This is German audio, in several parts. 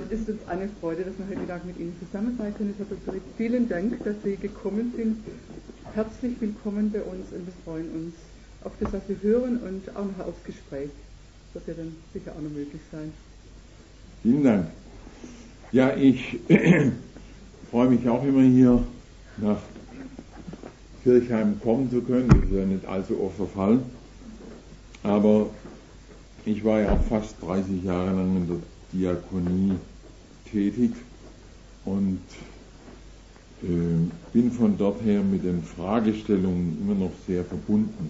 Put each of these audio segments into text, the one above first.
ist uns eine Freude, dass wir heute Tag mit Ihnen zusammen sein können. Herr Dr. Rick, vielen Dank, dass Sie gekommen sind. Herzlich willkommen bei uns und wir freuen uns auf das, was wir hören und auch noch aufs Gespräch. Das wird ja dann sicher auch noch möglich sein. Vielen Dank. Ja, ich freue mich auch immer hier nach Kirchheim kommen zu können. Das ist ja nicht allzu oft der Fall. Aber ich war ja auch fast 30 Jahre lang in der Diakonie tätig und bin von dort her mit den Fragestellungen immer noch sehr verbunden.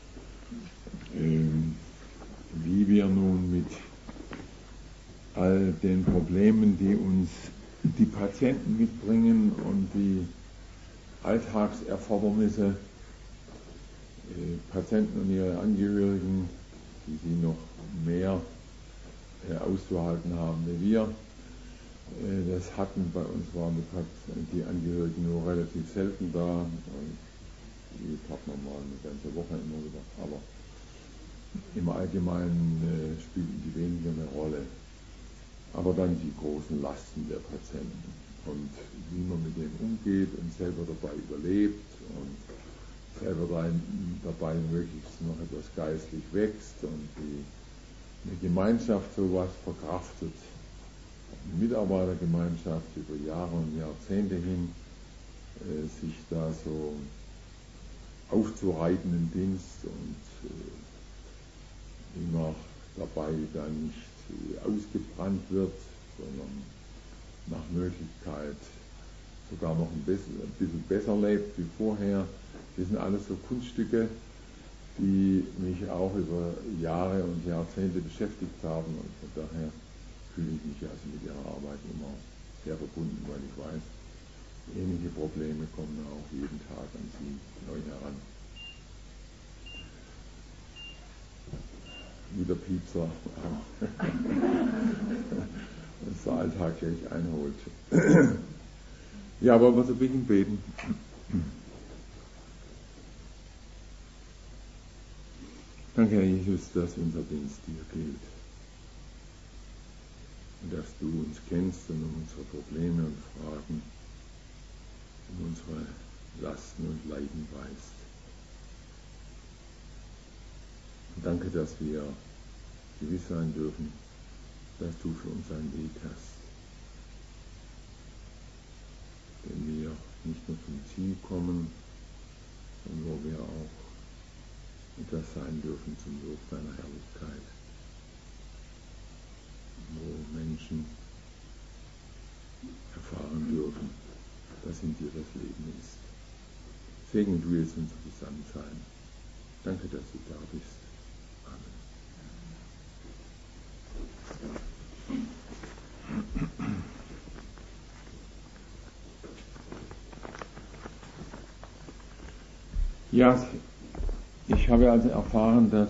Wie wir nun mit all den Problemen, die uns die Patienten mitbringen und die Alltagserfordernisse, Patienten und ihre Angehörigen, die sie noch mehr auszuhalten haben wie wir. Das hatten bei uns, waren die Angehörigen nur relativ selten da, die Partner waren eine ganze Woche immer wieder, aber im Allgemeinen spielten die weniger eine Rolle. Aber dann die großen Lasten der Patienten und wie man mit denen umgeht und selber dabei überlebt und selber dabei möglichst noch etwas geistlich wächst und wie eine Gemeinschaft sowas verkraftet, eine Mitarbeitergemeinschaft über Jahre und Jahrzehnte hin, sich da so aufzureiten im Dienst und immer dabei da nicht ausgebrannt wird, sondern nach Möglichkeit sogar noch ein bisschen besser lebt wie vorher. Das sind alles so Kunststücke, die mich auch über Jahre und Jahrzehnte beschäftigt haben und von daher fühle ich mich also mit ihrer Arbeit immer sehr verbunden, weil ich weiß, ähnliche Probleme kommen auch jeden Tag an sie neu heran. Wie der Piepser uns der Alltag gleich einholt. Ja, aber wir zu Beginn beten. Danke, Herr Jesus, dass unser Dienst dir gilt. Und dass du uns kennst und um unsere Probleme und Fragen, um unsere Lasten und Leiden weißt. Und danke, dass wir gewiss sein dürfen, dass du für uns einen Weg hast, den wir nicht nur zum Ziel kommen, sondern wo wir auch etwas sein dürfen zum Lob deiner Herrlichkeit, wo Menschen erfahren dürfen, dass in dir das Leben ist. Segne du jetzt unser Gesamtsein. Danke, dass du da bist. Amen. Ja, ich habe also erfahren, dass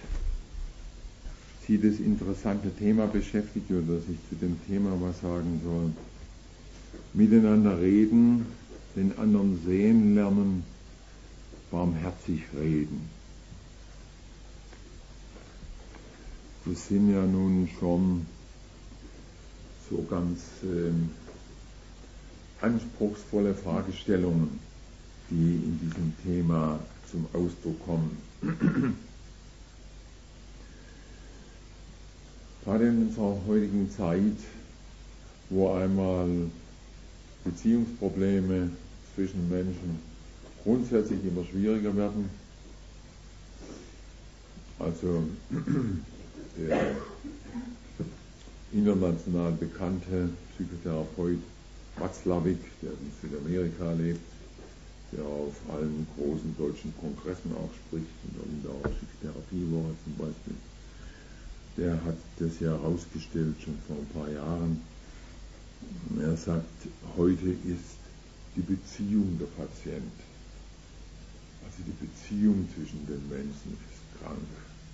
Sie das interessante Thema beschäftigt oder dass ich zu dem Thema was sagen soll. Miteinander reden, den anderen sehen lernen, barmherzig reden. Das sind ja nun schon so ganz anspruchsvolle Fragestellungen, die in diesem Thema zum Ausdruck kommen. Gerade in unserer heutigen Zeit, wo einmal Beziehungsprobleme zwischen Menschen grundsätzlich immer schwieriger werden, also der international bekannte Psychotherapeut Watzlawick, der in Südamerika lebt, der auf allen großen deutschen Kongressen auch spricht, in der Lindauer Psychotherapiewoche zum Beispiel, der hat das ja herausgestellt schon vor ein paar Jahren. Er sagt, heute ist die Beziehung der Patient, also die Beziehung zwischen den Menschen ist krank.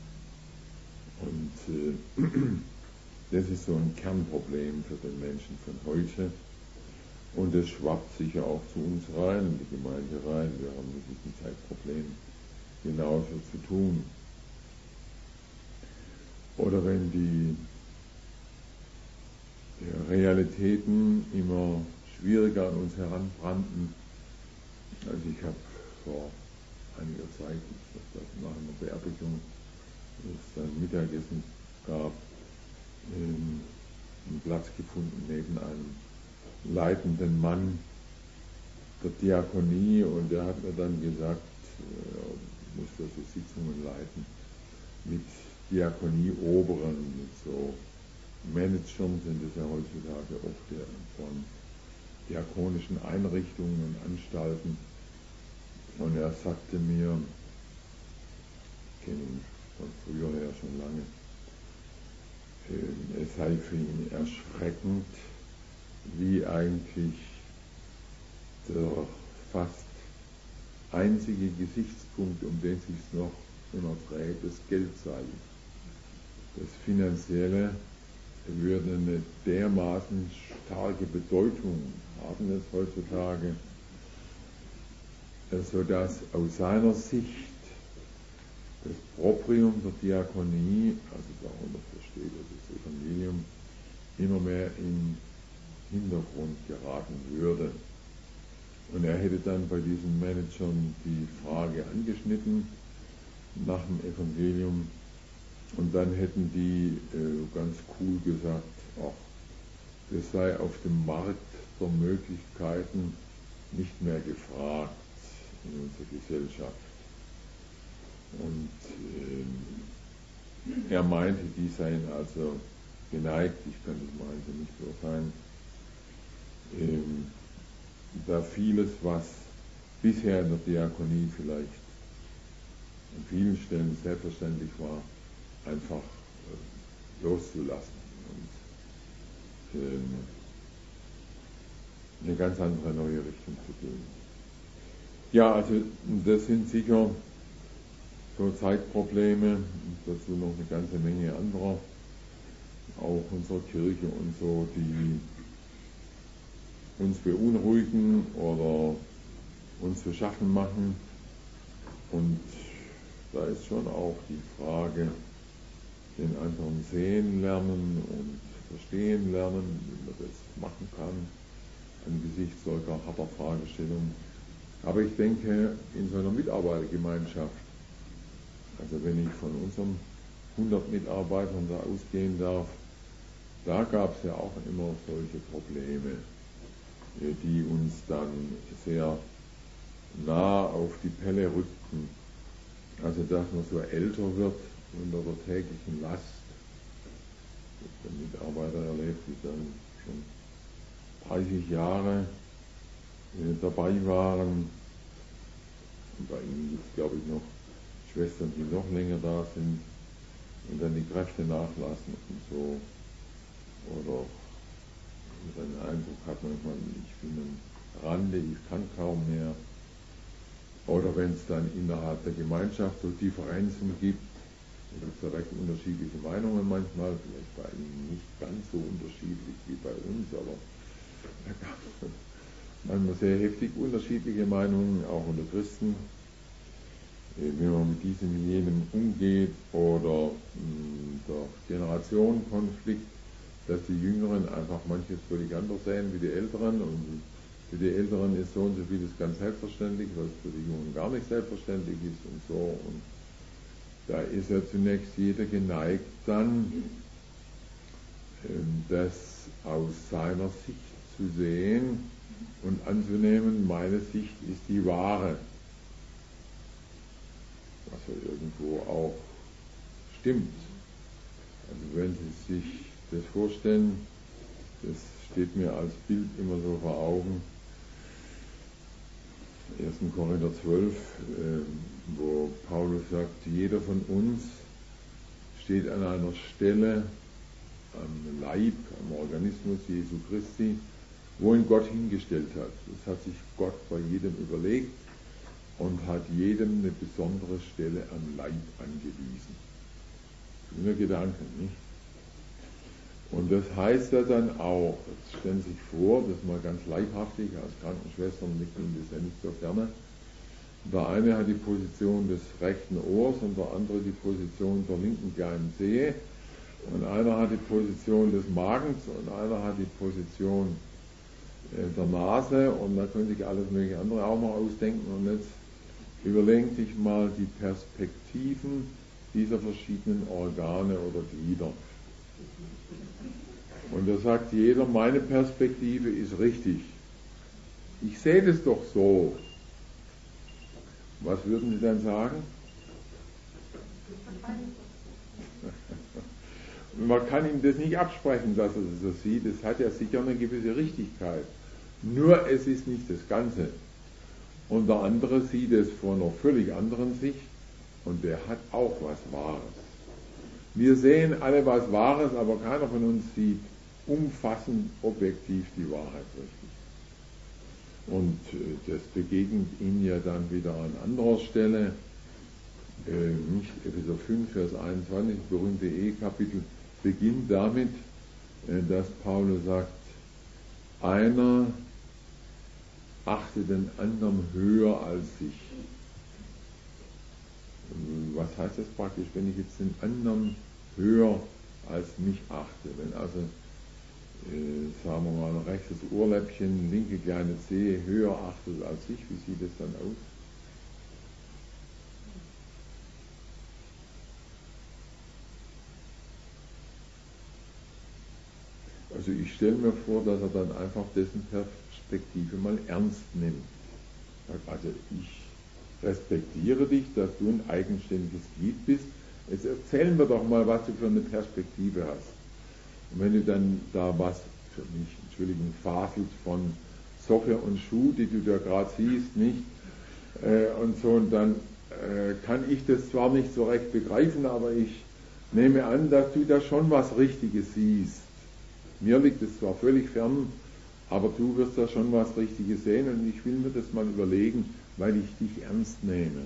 Und das ist so ein Kernproblem für den Menschen von heute. Und es schwappt sicher auch zu uns rein, in die Gemeinde rein. Wir haben mit diesem Zeitproblem genauso zu tun. Oder wenn die Realitäten immer schwieriger an uns heranbrannten. Also ich habe vor einiger Zeit, nach einer Beerdigung, wo es dann Mittagessen gab, einen Platz gefunden neben einem leitenden Mann der Diakonie, und der hat mir dann gesagt, er muss so Sitzungen leiten mit Diakonie-Oberen, mit so Managern sind es ja heutzutage oft von diakonischen Einrichtungen und Anstalten. Und er sagte mir, ich kenne ihn von früher her schon lange, es sei für ihn erschreckend, wie eigentlich der fast einzige Gesichtspunkt, um den es sich noch immer dreht, das Geld sei. Das Finanzielle würde eine dermaßen starke Bedeutung haben es heutzutage, sodass aus seiner Sicht das Proprium der Diakonie, also darunter versteht er das Evangelium, immer mehr in den Hintergrund geraten würde. Und er hätte dann bei diesen Managern die Frage angeschnitten nach dem Evangelium, und dann hätten die ganz cool gesagt, ach, das sei auf dem Markt der Möglichkeiten nicht mehr gefragt in unserer Gesellschaft. Und er meinte, die seien also geneigt, ich kann das mal also nicht beurteilen, da vieles, was bisher in der Diakonie vielleicht an vielen Stellen selbstverständlich war, einfach loszulassen und eine ganz andere neue Richtung zu gehen. Ja, also das sind sicher so Zeitprobleme, und dazu noch eine ganze Menge anderer, auch unserer Kirche und so, die uns beunruhigen oder uns zu schaffen machen. Und da ist schon auch die Frage, den anderen sehen lernen und verstehen lernen, wie man das machen kann, angesichts solcher harter Fragestellungen. Aber ich denke, in so einer Mitarbeitergemeinschaft, also wenn ich von unseren 100 Mitarbeitern da ausgehen darf, da gab es ja auch immer solche Probleme, die uns dann sehr nah auf die Pelle rückten. Also dass man so älter wird unter der täglichen Last. Ich habe Mitarbeiter erlebt, die dann schon 30 Jahre dabei waren. Und bei ihnen gibt es, glaube ich, noch Schwestern, die noch länger da sind und dann die Kräfte nachlassen und so. Oder den Eindruck hat manchmal, ich bin am Rande, ich kann kaum mehr. Oder wenn es dann innerhalb der Gemeinschaft so Differenzen gibt, da gibt es ja recht unterschiedliche Meinungen manchmal, vielleicht bei ihnen nicht ganz so unterschiedlich wie bei uns, aber da gab es manchmal sehr heftig unterschiedliche Meinungen, auch unter Christen, wie man mit diesem jenem umgeht, oder der Generationenkonflikt, dass die Jüngeren einfach manches völlig anders sehen wie die Älteren, und für die Älteren ist so und so vieles ganz selbstverständlich, was für die Jungen gar nicht selbstverständlich ist und so. Und da ist ja zunächst jeder geneigt dann, das aus seiner Sicht zu sehen und anzunehmen, meine Sicht ist die wahre. Was ja irgendwo auch stimmt. Also wenn Sie sich das vorstellen, das steht mir als Bild immer so vor Augen, 1. Korinther 12, wo Paulus sagt, jeder von uns steht an einer Stelle, am Leib, am Organismus Jesu Christi, wo ihn Gott hingestellt hat. Das hat sich Gott bei jedem überlegt und hat jedem eine besondere Stelle am Leib angewiesen. Schöner Gedanke, nicht? Und das heißt ja dann auch, jetzt stellen Sie sich vor, das mal ganz leibhaftig, als Krankenschwestern liegt Ihnen das ja nicht so gerne. Der eine hat die Position des rechten Ohrs und der andere die Position der linken kleinen Zehe. Und einer hat die Position des Magens und einer hat die Position der Nase und da können sich alles mögliche andere auch mal ausdenken. Und jetzt überlegen sich mal die Perspektiven dieser verschiedenen Organe oder Glieder. Und da sagt jeder, meine Perspektive ist richtig. Ich sehe das doch so. Was würden Sie dann sagen? Man kann ihm das nicht absprechen, dass er das so sieht. Es hat ja sicher eine gewisse Richtigkeit. Nur es ist nicht das Ganze. Und der andere sieht es von einer völlig anderen Sicht und der hat auch was Wahres. Wir sehen alle was Wahres, aber keiner von uns sieht umfassend objektiv die Wahrheit richtig. Und das begegnet ihn ja dann wieder an anderer Stelle. Nicht Epheser 5, Vers 21, das berühmte Ehekapitel, beginnt damit, dass Paulus sagt, einer achte den anderen höher als sich. Was heißt das praktisch, wenn ich jetzt den anderen höher als mich achte? Wenn also, sagen wir mal, ein rechtes Ohrläppchen, linke kleine Zehe höher achtet als ich, wie sieht das dann aus? Also ich stelle mir vor, dass er dann einfach dessen Perspektive mal ernst nimmt. Also ich respektiere dich, dass du ein eigenständiges Glied bist. Jetzt erzählen wir doch mal, was du für eine Perspektive hast. Und wenn du dann da was, für mich, Entschuldigung, faselst von Socke und Schuh, die du da gerade siehst, nicht? Und so, und dann kann ich das zwar nicht so recht begreifen, aber ich nehme an, dass du da schon was Richtiges siehst. Mir liegt es zwar völlig fern, aber du wirst da schon was Richtiges sehen und ich will mir das mal überlegen, weil ich dich ernst nehme.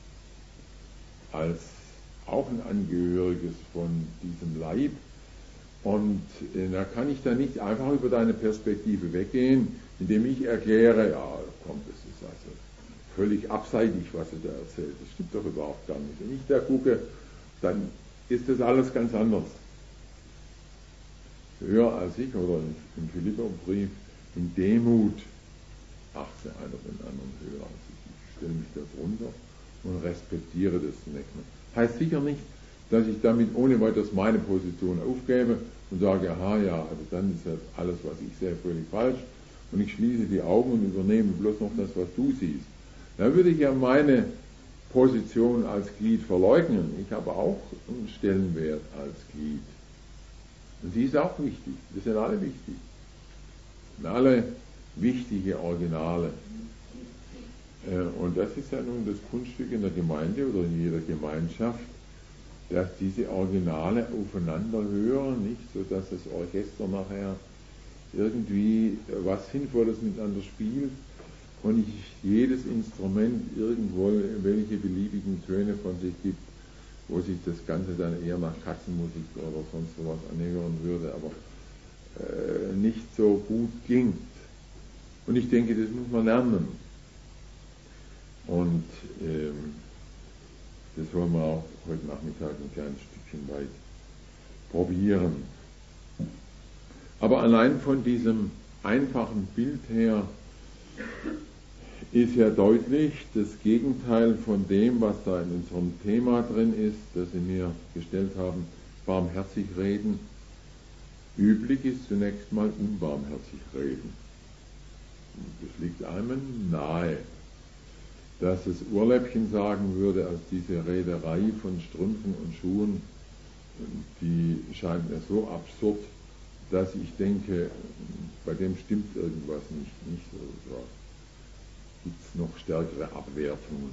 Als auch ein Angehöriges von diesem Leib. Und da kann ich da nicht einfach über deine Perspektive weggehen, indem ich erkläre, ja komm, das ist also völlig abseitig, was du da erzählst. Das stimmt doch überhaupt gar nicht. Wenn ich da gucke, dann ist das alles ganz anders. Höher als ich, oder im Philipperbrief, in Demut achte einer den anderen höher als ich. Ich stelle mich da drunter und respektiere das zunächst mal. Heißt sicher nicht, dass ich damit ohne weiteres meine Position aufgebe und sage, aha, ja, also dann ist das alles, was ich sehe, völlig falsch und ich schließe die Augen und übernehme bloß noch das, was du siehst. Dann würde ich ja meine Position als Glied verleugnen. Ich habe auch einen Stellenwert als Glied. Und die ist auch wichtig. Das sind alle wichtig. Und alle wichtige Originale. Und das ist ja nun das Kunststück in der Gemeinde oder in jeder Gemeinschaft, dass diese Originale aufeinander hören, nicht so, dass das Orchester nachher irgendwie was Sinnvolles miteinander spielt und nicht jedes Instrument irgendwo welche beliebigen Töne von sich gibt, wo sich das Ganze dann eher nach Katzenmusik oder sonst sowas anhören würde, aber nicht so gut klingt. Und ich denke, das muss man lernen. Und das wollen wir auch heute Nachmittag ein kleines Stückchen weit probieren. Aber allein von diesem einfachen Bild her ist ja deutlich das Gegenteil von dem, was da in unserem Thema drin ist, das Sie mir gestellt haben, barmherzig reden. Üblich ist zunächst mal unbarmherzig reden. Das liegt einem nahe, dass das Ohrläppchen sagen würde, als diese Rederei von Strümpfen und Schuhen, die scheint mir so absurd, dass ich denke, bei dem stimmt irgendwas nicht so. Gibt es noch stärkere Abwertungen.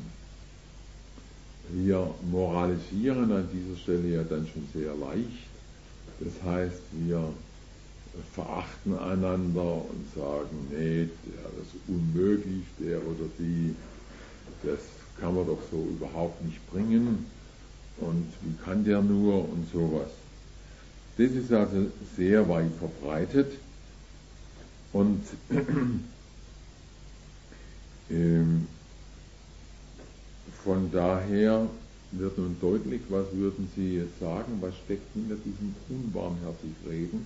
Wir moralisieren an dieser Stelle ja dann schon sehr leicht. Das heißt, wir verachten einander und sagen, nee, der ist unmöglich, der oder die, das kann man doch so überhaupt nicht bringen und wie kann der nur und sowas. Das ist also sehr weit verbreitet und von daher wird nun deutlich. Was würden Sie jetzt sagen? Was steckt hinter diesem unbarmherzig Reden?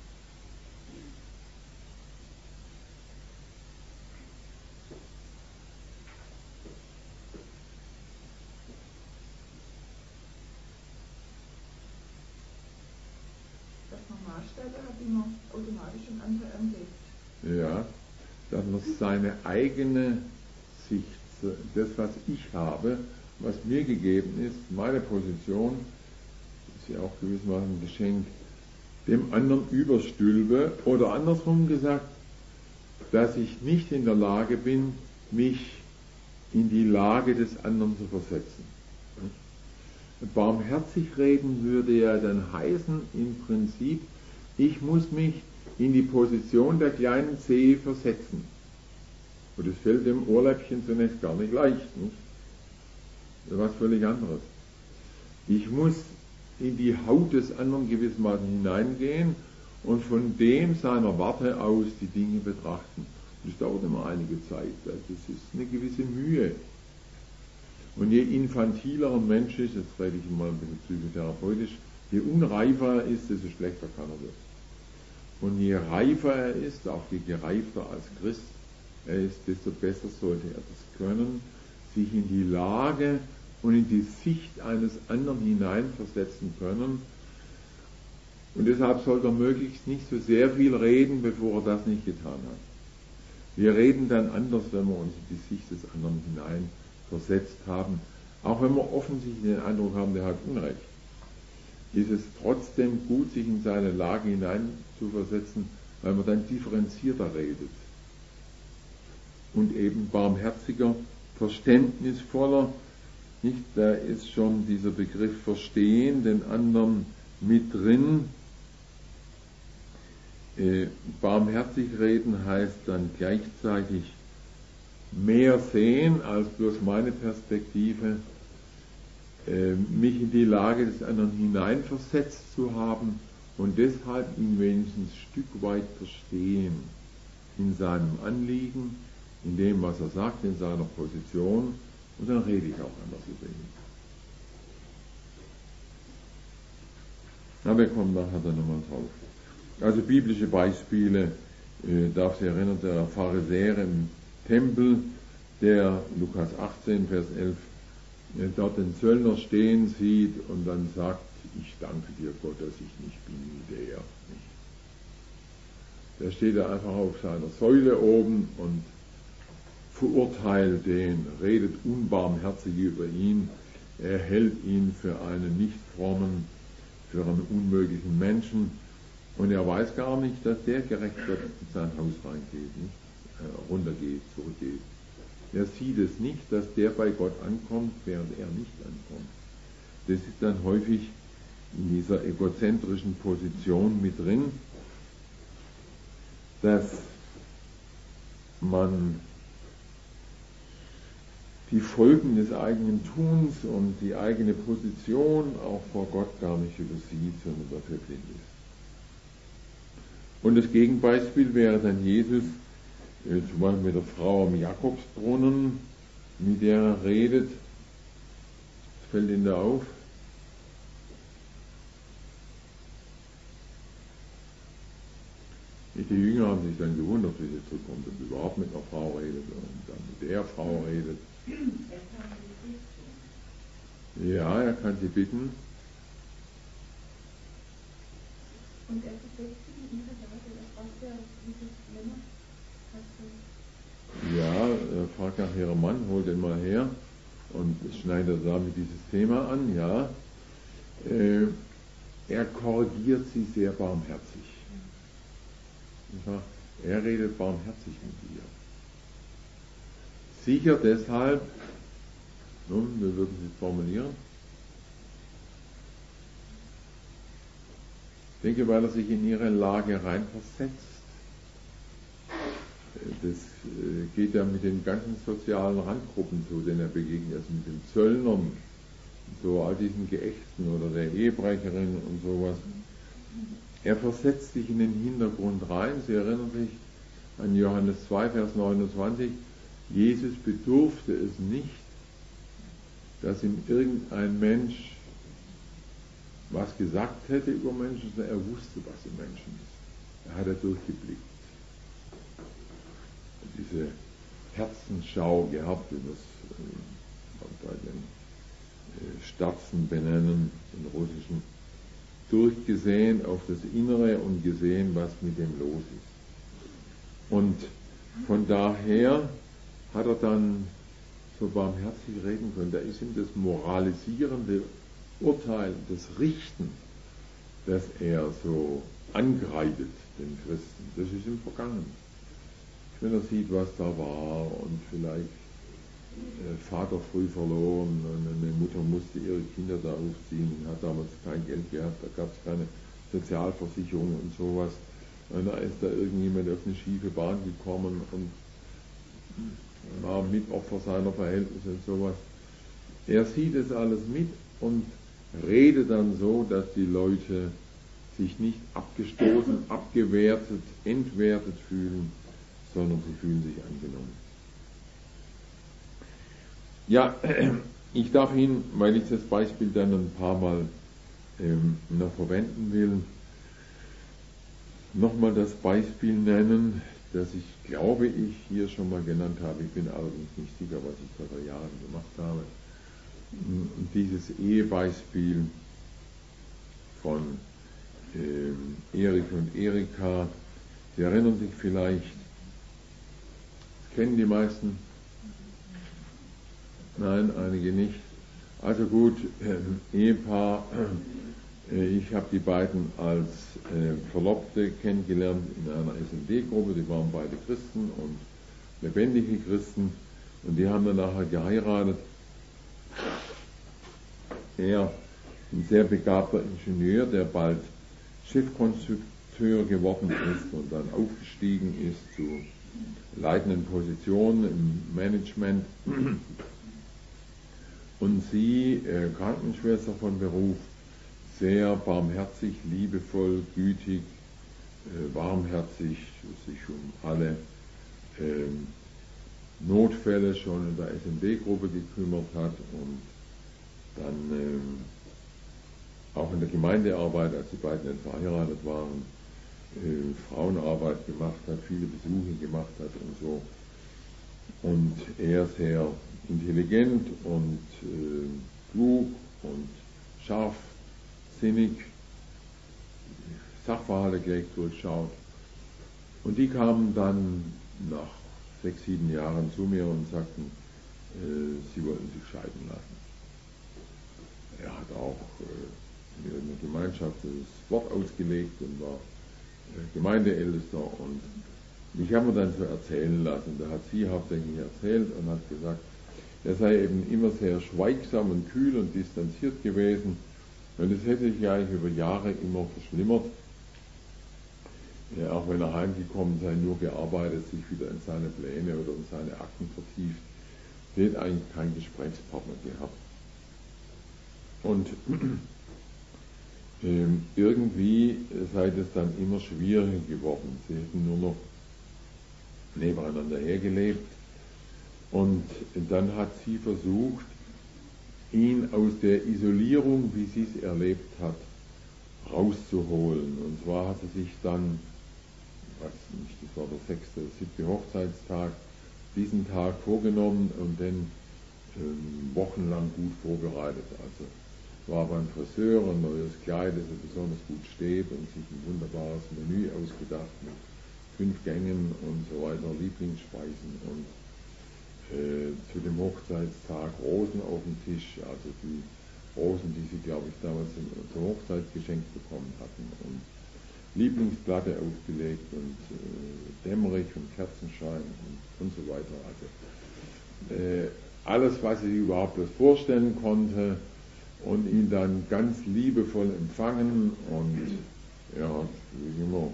Dass man Maßstäbe hat, die man automatisch im anderen anlegt. Ja, dass man seine eigene Sicht, das was ich habe, was mir gegeben ist, meine Position, ist ja auch gewissermaßen ein Geschenk, dem anderen überstülpe, oder andersrum gesagt, dass ich nicht in der Lage bin, mich in die Lage des anderen zu versetzen. Barmherzig reden würde ja dann heißen, im Prinzip, ich muss mich in die Position der kleinen Zehe versetzen. Und das fällt dem Ohrläppchen zunächst gar nicht leicht, nicht? Das ist was völlig anderes. Ich muss in die Haut des anderen gewissermaßen hineingehen und von dem seiner Warte aus die Dinge betrachten. Das dauert immer einige Zeit, das ist eine gewisse Mühe. Und je infantiler ein Mensch ist, jetzt rede ich mal ein bisschen psychotherapeutisch, je unreifer er ist, desto schlechter kann er wird. Und je reifer er ist, auch je gereifter als Christ er ist, desto besser sollte er das können, sich in die Lage und in die Sicht eines anderen hineinversetzen können. Und deshalb sollte er möglichst nicht so sehr viel reden, bevor er das nicht getan hat. Wir reden dann anders, wenn wir uns in die Sicht des anderen hinein versetzt haben. Auch wenn wir offensichtlich den Eindruck haben, der hat Unrecht, ist es trotzdem gut, sich in seine Lage hinein zu versetzen, weil man dann differenzierter redet. Und eben barmherziger, verständnisvoller, nicht? Da ist schon dieser Begriff Verstehen, den anderen mit drin. Barmherzig reden heißt dann gleichzeitig mehr sehen als bloß meine Perspektive, mich in die Lage des anderen hineinversetzt zu haben und deshalb ihn wenigstens ein Stück weit verstehen in seinem Anliegen, in dem, was er sagt, in seiner Position, und dann rede ich auch anders über ihn. Aber wir kommen nachher dann nochmal drauf. Also biblische Beispiele, darf sich erinnern, der Pharisäer im Tempel, der Lukas 18, Vers 11, dort den Zöllner stehen sieht und dann sagt, ich danke dir Gott, dass ich nicht bin wie der. Der steht da einfach auf seiner Säule oben und verurteilt den, redet unbarmherzig über ihn, er hält ihn für einen nicht frommen, für einen unmöglichen Menschen und er weiß gar nicht, dass der gerechtfertigt in sein Haus reingeht, nicht? Runtergeht, zurückgeht. Er sieht es nicht, dass der bei Gott ankommt, während er nicht ankommt. Das ist dann häufig in dieser egozentrischen Position mit drin, dass man die Folgen des eigenen Tuns und die eigene Position auch vor Gott gar nicht übersieht, sondern dafür blind ist. Und das Gegenbeispiel wäre dann Jesus, zum Beispiel mit der Frau am Jakobsbrunnen, mit der er redet. Was fällt Ihnen da auf? Die Jünger haben sich dann gewundert, wie sie zurückkommt und überhaupt mit einer Frau redet und dann mit der Frau redet. Ja, er kann sie bitten. Und er versetzt sich in ihre Lage, er fragt ja, wie viele Männer. Ja, er fragt nach ihrem Mann, holt den mal her und schneidet damit dieses Thema an, ja. Er korrigiert sie sehr barmherzig. Er redet barmherzig mit ihr. Sicher deshalb, nun, wir würden es formulieren, ich denke, weil er sich in ihre Lage reinversetzt. Das geht ja mit den ganzen sozialen Randgruppen so, denen er begegnet, also mit den Zöllnern, so all diesen Geächten oder der Ehebrecherin und sowas. Er versetzt sich in den Hintergrund rein. Sie erinnern sich an Johannes 2, Vers 29, Jesus bedurfte es nicht, dass ihm irgendein Mensch was gesagt hätte über Menschen, sondern er wusste, was im Menschen ist. Er hat durchgeblickt. Diese Herzensschau gehabt, wie wir es bei den Sterzen benennen, den russischen, durchgesehen auf das Innere und gesehen, was mit dem los ist. Und von daher hat er dann so barmherzig reden können. Da ist ihm das moralisierende Urteil, das Richten, das er so angreitet, den Christen, das ist ihm vergangen. Wenn er sieht, was da war und vielleicht Vater früh verloren und eine Mutter musste ihre Kinder da aufziehen, hat damals kein Geld gehabt, da gab es keine Sozialversicherung und sowas. Und da ist da irgendjemand auf eine schiefe Bahn gekommen und war Mitopfer seiner Verhältnisse und sowas. Er sieht es alles mit und redet dann so, dass die Leute sich nicht abgestoßen, abgewertet, entwertet fühlen, sondern sie fühlen sich angenommen. Ja, ich darf Ihnen, weil ich das Beispiel dann ein paar Mal noch verwenden will, nochmal das Beispiel nennen, das ich glaube, ich hier schon mal genannt habe. Ich bin allerdings nicht sicher, was ich vor 3 Jahren gemacht habe. Und dieses Ehebeispiel von Erich und Erika, Sie erinnern sich vielleicht, das kennen die meisten? Nein, einige nicht. Also gut, Ehepaar, ich habe die beiden als Verlobte kennengelernt in einer SMD-Gruppe, die waren beide Christen und lebendige Christen und die haben dann nachher geheiratet. Er, ein sehr begabter Ingenieur, der bald Schiffkonstrukteur geworden ist und dann aufgestiegen ist zu leitenden Positionen im Management. Und sie, Krankenschwester von Beruf, sehr barmherzig, liebevoll, gütig, warmherzig, sich um alle Notfälle schon in der SMD-Gruppe gekümmert hat und dann auch in der Gemeindearbeit, als die beiden dann verheiratet waren, Frauenarbeit gemacht hat, viele Besuche gemacht hat und so. Und er sehr intelligent und klug und scharfsinnig, Sachverhalte gleich durchschaut. Und die kamen dann nach 6, 7 Jahren zu mir und sagten, sie wollten sich scheiden lassen. Er hat auch in der Gemeinschaft das Wort ausgelegt und war Gemeindeältester und ich habe mir dann so erzählen lassen. Da hat sie hauptsächlich erzählt und hat gesagt, er sei eben immer sehr schweigsam und kühl und distanziert gewesen und es hätte sich eigentlich über Jahre immer verschlimmert. Ja, auch wenn er heimgekommen sei, nur gearbeitet, sich wieder in seine Pläne oder in seine Akten vertieft. Er hätte eigentlich keinen Gesprächspartner gehabt. Und irgendwie sei es dann immer schwieriger geworden. Sie hätten nur noch nebeneinander hergelebt. Und dann hat sie versucht, ihn aus der Isolierung, wie sie es erlebt hat, rauszuholen. Und zwar hat sie sich dann, weiß nicht, das war der 6. oder 7. Hochzeitstag, diesen Tag vorgenommen und dann wochenlang gut vorbereitet. Also war beim Friseur, ein neues Kleid, das ihr besonders gut steht und sich ein wunderbares Menü ausgedacht mit 5 Gängen und so weiter, Lieblingsspeisen und zu dem Hochzeitstag Rosen auf dem Tisch, also die Rosen, die sie, glaube ich, damals zur Hochzeit geschenkt bekommen hatten und Lieblingsplatte aufgelegt und dämmerig und Kerzenschein und so weiter. Also alles, was sie überhaupt das vorstellen konnte und ihn dann ganz liebevoll empfangen und er hat wie immer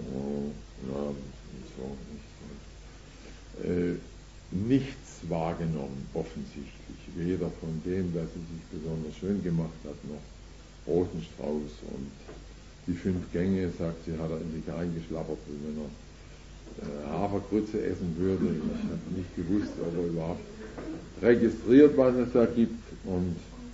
nichts wahrgenommen, offensichtlich, weder von dem, dass sie sich besonders schön gemacht hat, noch Rosenstrauß und die 5 Gänge, sagt sie, hat er in sich eingeschlappert, wie wenn er Hafergrütze essen würde. Ich habe nicht gewusst, ob er überhaupt registriert, was es da gibt und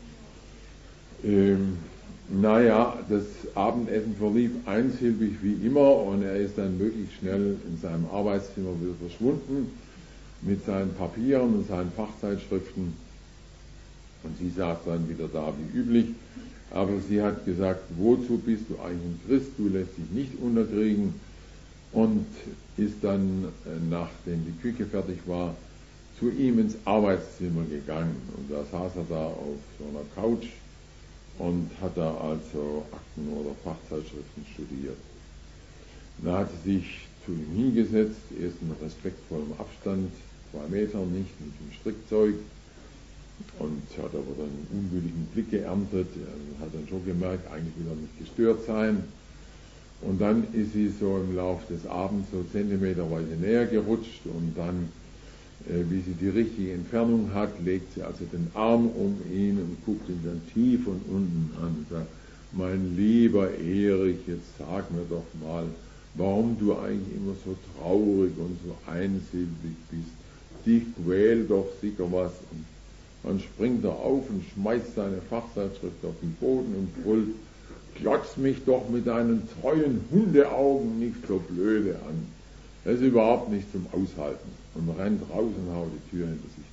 Naja, das Abendessen verlief einsilbig wie immer und er ist dann möglichst schnell in seinem Arbeitszimmer wieder verschwunden mit seinen Papieren und seinen Fachzeitschriften und sie saß dann wieder da wie üblich, aber sie hat gesagt, wozu bist du eigentlich ein Christ, du lässt dich nicht unterkriegen, und ist dann, nachdem die Küche fertig war, zu ihm ins Arbeitszimmer gegangen und da saß er da auf so einer Couch und hat da also Akten oder Fachzeitschriften studiert. Da hat sie sich zu ihm hingesetzt, erst in respektvollem Abstand, 2 Meter, nicht mit dem Strickzeug, und hat aber dann einen ungültigen Blick geerntet, er hat dann schon gemerkt, eigentlich will er nicht gestört sein. Und dann ist sie so im Laufe des Abends so zentimeterweise näher gerutscht und dann, wie sie die richtige Entfernung hat, legt sie also den Arm um ihn und guckt ihn dann tief von unten an und sagt, mein lieber Erich, jetzt sag mir doch mal, warum du eigentlich immer so traurig und so einsilbig bist. Dich quält doch sicher was. Und dann springt er auf und schmeißt seine Fachzeitschrift auf den Boden und brüllt, glotz mich doch mit deinen treuen Hundeaugen nicht so blöde an. Das ist überhaupt nicht zum Aushalten. Und rennt raus und haut die Tür hinter sich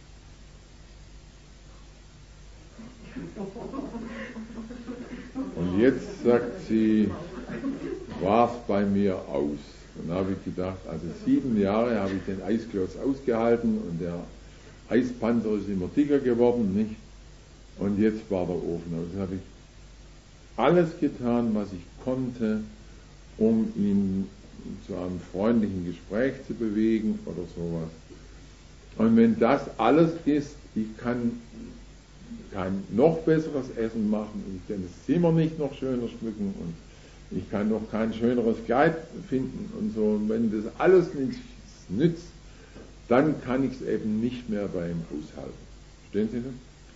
zu. Und jetzt sagt sie, war's bei mir aus. Und da habe ich gedacht, also 7 Jahre habe ich den Eisklotz ausgehalten und der Eispanzer ist immer dicker geworden, nicht? Und jetzt war der Ofen aus. Also habe ich alles getan, was ich konnte, um ihn zu einem freundlichen Gespräch zu bewegen oder sowas. Und wenn das alles ist, ich kann kein noch besseres Essen machen, ich kann das Zimmer nicht noch schöner schmücken und ich kann noch kein schöneres Kleid finden und so. Und wenn das alles nichts nützt, dann kann ich es eben nicht mehr bei ihm aushalten. Verstehen Sie das?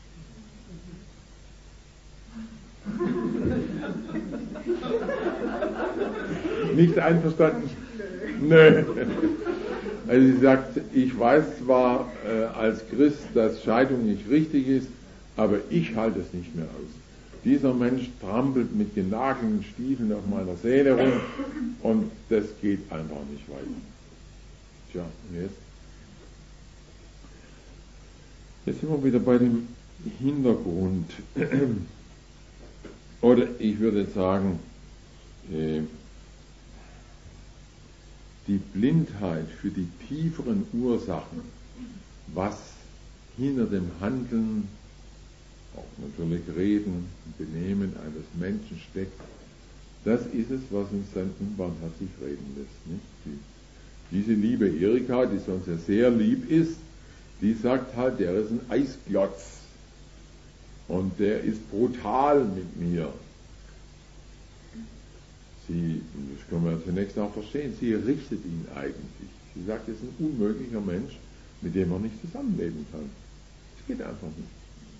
Nicht einverstanden? Nö. Also sie sagt, ich weiß zwar als Christ, dass Scheidung nicht richtig ist, aber ich halte es nicht mehr aus. Dieser Mensch trampelt mit genagelten Stiefeln auf meiner Seele rum und das geht einfach nicht weiter. Tja, und jetzt? Jetzt sind wir wieder bei dem Hintergrund. Oder ich würde sagen, die Blindheit für die tieferen Ursachen, was hinter dem Handeln, auch natürlich Reden und Benehmen eines Menschen steckt, das ist es, was uns dann unbarmherzig reden lässt. Nicht? Diese liebe Erika, die sonst ja sehr lieb ist, die sagt halt, der ist ein Eisklotz und der ist brutal mit mir. Sie, das können wir zunächst auch verstehen, sie richtet ihn eigentlich. Sie sagt, er ist ein unmöglicher Mensch, mit dem man nicht zusammenleben kann. Das geht einfach nicht.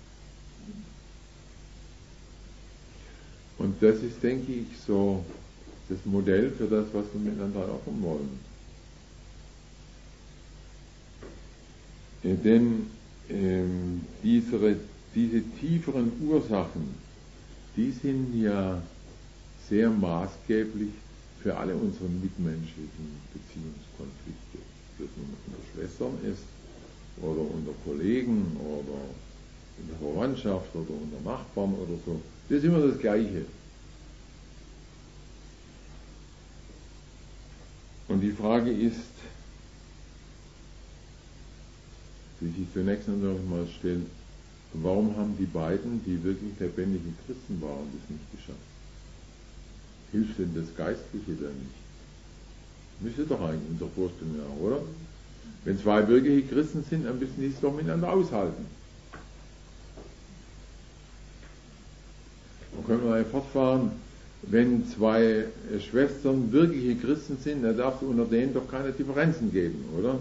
Und das ist, denke ich, so das Modell für das, was wir miteinander laufen wollen. Denn diese tieferen Ursachen, die sind ja sehr maßgeblich für alle unsere mitmenschlichen Beziehungskonflikte. Ob das nun unter Schwestern ist, oder unter Kollegen, oder in der Verwandtschaft, oder unter Nachbarn oder so. Das ist immer das Gleiche. Und die Frage ist, die sich zunächst natürlich mal stellt, warum haben die beiden, die wirklich lebendigen Christen waren, das nicht geschafft? Hilft denn das Geistliche dann nicht? Müsste doch eigentlich in unserer Vorstellung ja, oder? Wenn 2 wirkliche Christen sind, dann müssen die es doch miteinander aushalten. Dann können wir mal fortfahren, wenn 2 Schwestern wirkliche Christen sind, dann darf es unter denen doch keine Differenzen geben, oder?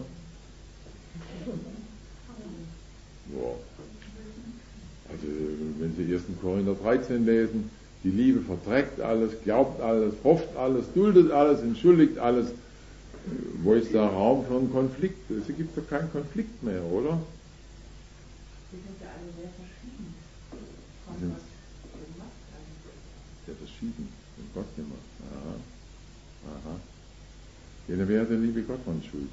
Ja. Also wenn Sie 1. Korinther 13 lesen, die Liebe verträgt alles, glaubt alles, hofft alles, duldet alles, entschuldigt alles. Wo ist da Raum für einen Konflikt? Es gibt doch keinen Konflikt mehr, oder? Die sind ja alle sehr verschieden. verschieden von Gott gemacht. Aha. Aha. Ja, dann wäre der liebe Gott dran schuld.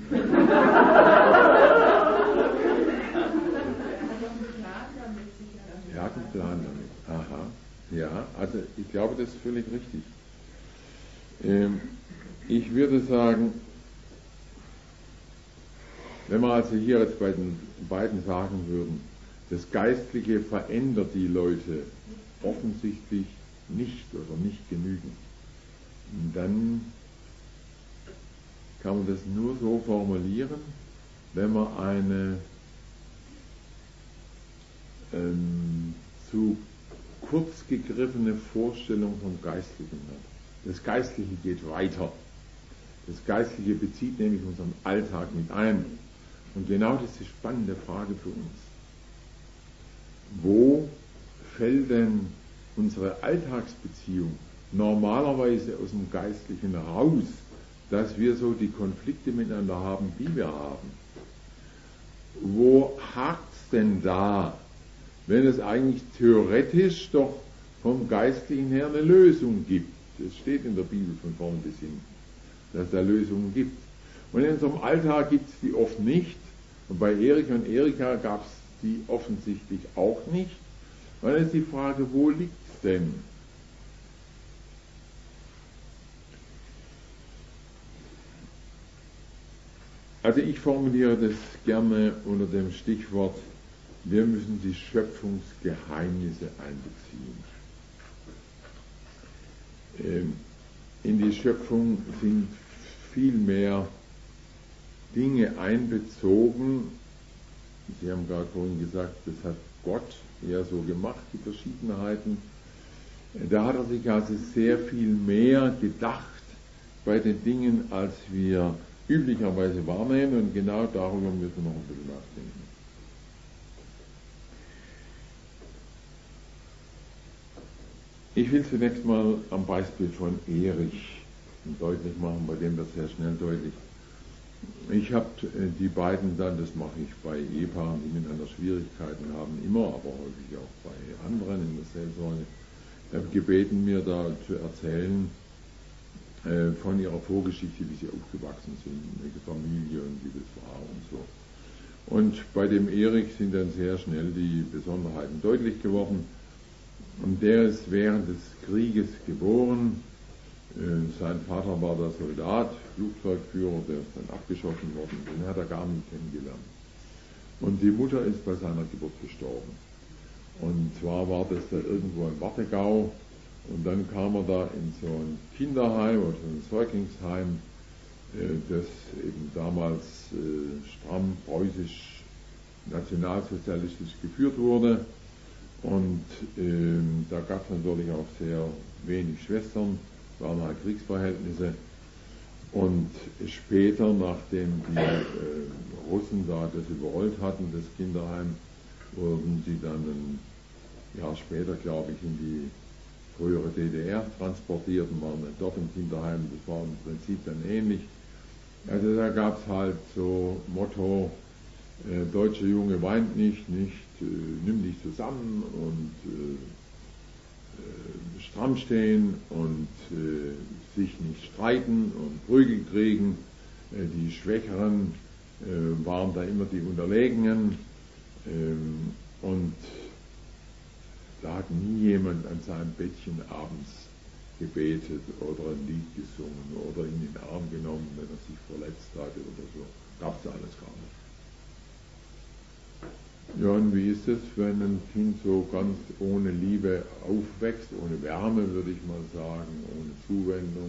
Er hat einen Plan damit. Aha. Ja, also ich glaube, das ist völlig richtig. Ich würde sagen, wenn wir also hier jetzt bei den beiden sagen würden, das Geistliche verändert die Leute offensichtlich nicht oder nicht genügend, dann kann man das nur so formulieren, wenn man eine zu kurz gegriffene Vorstellung vom Geistlichen hat. Das Geistliche geht weiter. Das Geistliche bezieht nämlich unseren Alltag mit ein. Und genau das ist die spannende Frage für uns. Wo fällt denn unsere Alltagsbeziehung normalerweise aus dem Geistlichen raus, dass wir so die Konflikte miteinander haben, wie wir haben? Wo hakt's denn da, wenn es eigentlich theoretisch doch vom Geistlichen her eine Lösung gibt? Es steht in der Bibel von vorn bis hinten, dass es da Lösungen gibt. Und in unserem Alltag gibt es die oft nicht. Und bei Erich und Erika gab es die offensichtlich auch nicht. Und dann ist die Frage, wo liegt es denn? Also ich formuliere das gerne unter dem Stichwort, wir müssen die Schöpfungsgeheimnisse einbeziehen. In die Schöpfung sind viel mehr Dinge einbezogen. Sie haben gerade vorhin gesagt, das hat Gott eher so gemacht, die Verschiedenheiten. Da hat er sich also sehr viel mehr gedacht bei den Dingen, als wir üblicherweise wahrnehmen, und genau darüber müssen wir noch ein bisschen nachdenken. Ich will zunächst mal am Beispiel von Erich deutlich machen, bei dem das sehr schnell deutlich. Ich habe die beiden dann, das mache ich bei Ehepaaren, die miteinander Schwierigkeiten haben, immer, aber häufig auch bei anderen in der Seelsorge, gebeten, mir da zu erzählen von ihrer Vorgeschichte, wie sie aufgewachsen sind, welche Familie und wie das war und so. Und bei dem Erich sind dann sehr schnell die Besonderheiten deutlich geworden. Und der ist während des Krieges geboren. Sein Vater war der Soldat, Flugzeugführer, der ist dann abgeschossen worden, den hat er gar nicht kennengelernt. Und die Mutter ist bei seiner Geburt gestorben. Und zwar war das da irgendwo im Wartegau, und dann kam er da in so ein Kinderheim oder so ein Säuglingsheim, das eben damals stramm preußisch nationalsozialistisch geführt wurde. Und da gab es natürlich auch sehr wenig Schwestern, waren halt Kriegsverhältnisse. Und später, nachdem die Russen da das überrollt hatten, das Kinderheim, wurden sie dann ein Jahr später, glaube ich, in die frühere DDR transportiert und waren dann dort im Kinderheim. Das war im Prinzip dann ähnlich. Also da gab es halt so Motto, deutscher Junge weint nicht, nimm dich zusammen und stramm stehen und sich nicht streiten und Prügel kriegen. Die Schwächeren waren da immer die Unterlegenen, und da hat nie jemand an seinem Bettchen abends gebetet oder ein Lied gesungen oder ihn in den Arm genommen, wenn er sich verletzt hatte oder so. Gab es alles gar nicht. Ja, und wie ist es, wenn ein Kind so ganz ohne Liebe aufwächst, ohne Wärme, würde ich mal sagen, ohne Zuwendung?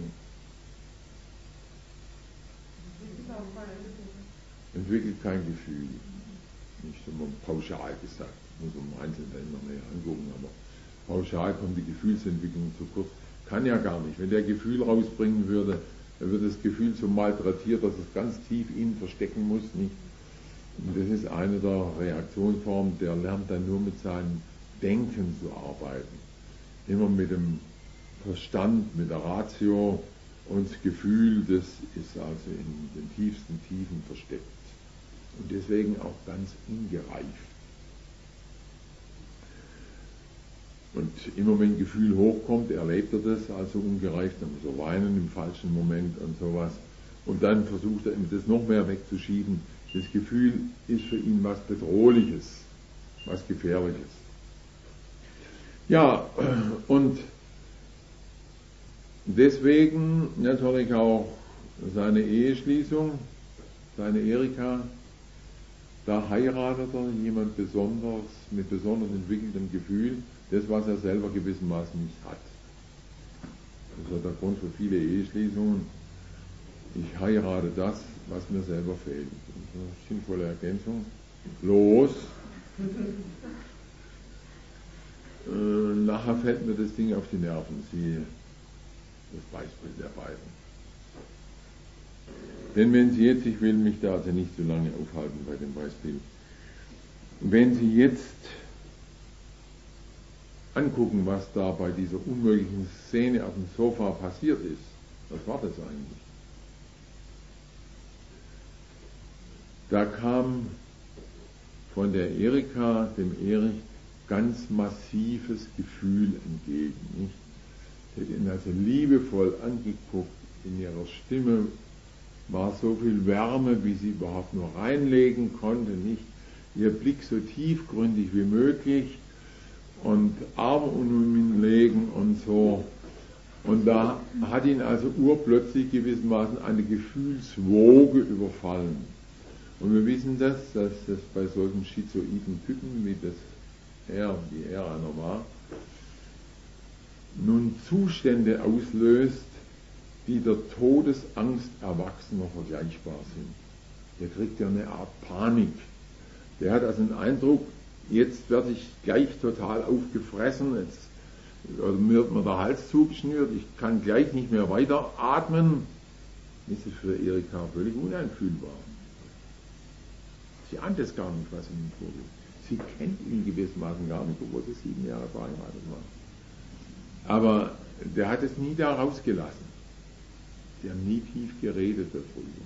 Entwickelt kein Gefühl. Nicht immer pauschal gesagt, muss man einzeln immer näher angucken, aber pauschal kommt die Gefühlsentwicklung zu kurz. Kann ja gar nicht. Wenn der Gefühl rausbringen würde, dann wird das Gefühl so malträtiert, dass es ganz tief innen verstecken muss, nicht? Und das ist eine der Reaktionsformen, der lernt dann nur mit seinem Denken zu arbeiten. Immer mit dem Verstand, mit der Ratio, und das Gefühl, das ist also in den tiefsten Tiefen versteckt. Und deswegen auch ganz ungereift. Und immer wenn Gefühl hochkommt, erlebt er das also ungereift, dann muss er weinen im falschen Moment und sowas. Und dann versucht er das noch mehr wegzuschieben. Das Gefühl ist für ihn was Bedrohliches, was Gefährliches. Ja, und deswegen natürlich auch seine Eheschließung, seine Erika, da heiratet er jemand besonders, mit besonders entwickeltem Gefühl, das, was er selber gewissermaßen nicht hat. Das ist der Grund für viele Eheschließungen. Ich heirate das, was mir selber fehlt. Das ist eine sinnvolle Ergänzung. Los! Nachher fällt mir das Ding auf die Nerven. Siehe das Beispiel der beiden. Denn wenn Sie jetzt, ich will mich da also nicht so lange aufhalten bei dem Beispiel, wenn Sie jetzt angucken, was da bei dieser unmöglichen Szene auf dem Sofa passiert ist, was war das eigentlich? Da kam von der Erika dem Erich ganz massives Gefühl entgegen. Nicht? Sie hat ihn also liebevoll angeguckt, in ihrer Stimme war so viel Wärme, wie sie überhaupt nur reinlegen konnte, nicht? Ihr Blick so tiefgründig wie möglich und Arme um ihn legen und so. Und da hat ihn also urplötzlich gewissermaßen eine Gefühlswoge überfallen. Und wir wissen dass das bei solchen schizoiden Typen, wie er einer war, nun Zustände auslöst, die der Todesangst Erwachsener vergleichbar sind. Der kriegt ja eine Art Panik. Der hat also den Eindruck, jetzt werde ich gleich total aufgefressen, jetzt wird mir der Hals zugeschnürt, ich kann gleich nicht mehr weiter atmen. Das ist für Erika völlig uneinfühlbar. Sie ahnt es gar nicht, was in ihm vorgeht. Sie kennt ihn gewissermaßen gar nicht, obwohl sie 7 Jahre verheiratet war. Aber der hat es nie da rausgelassen. Sie haben nie tief geredet darüber.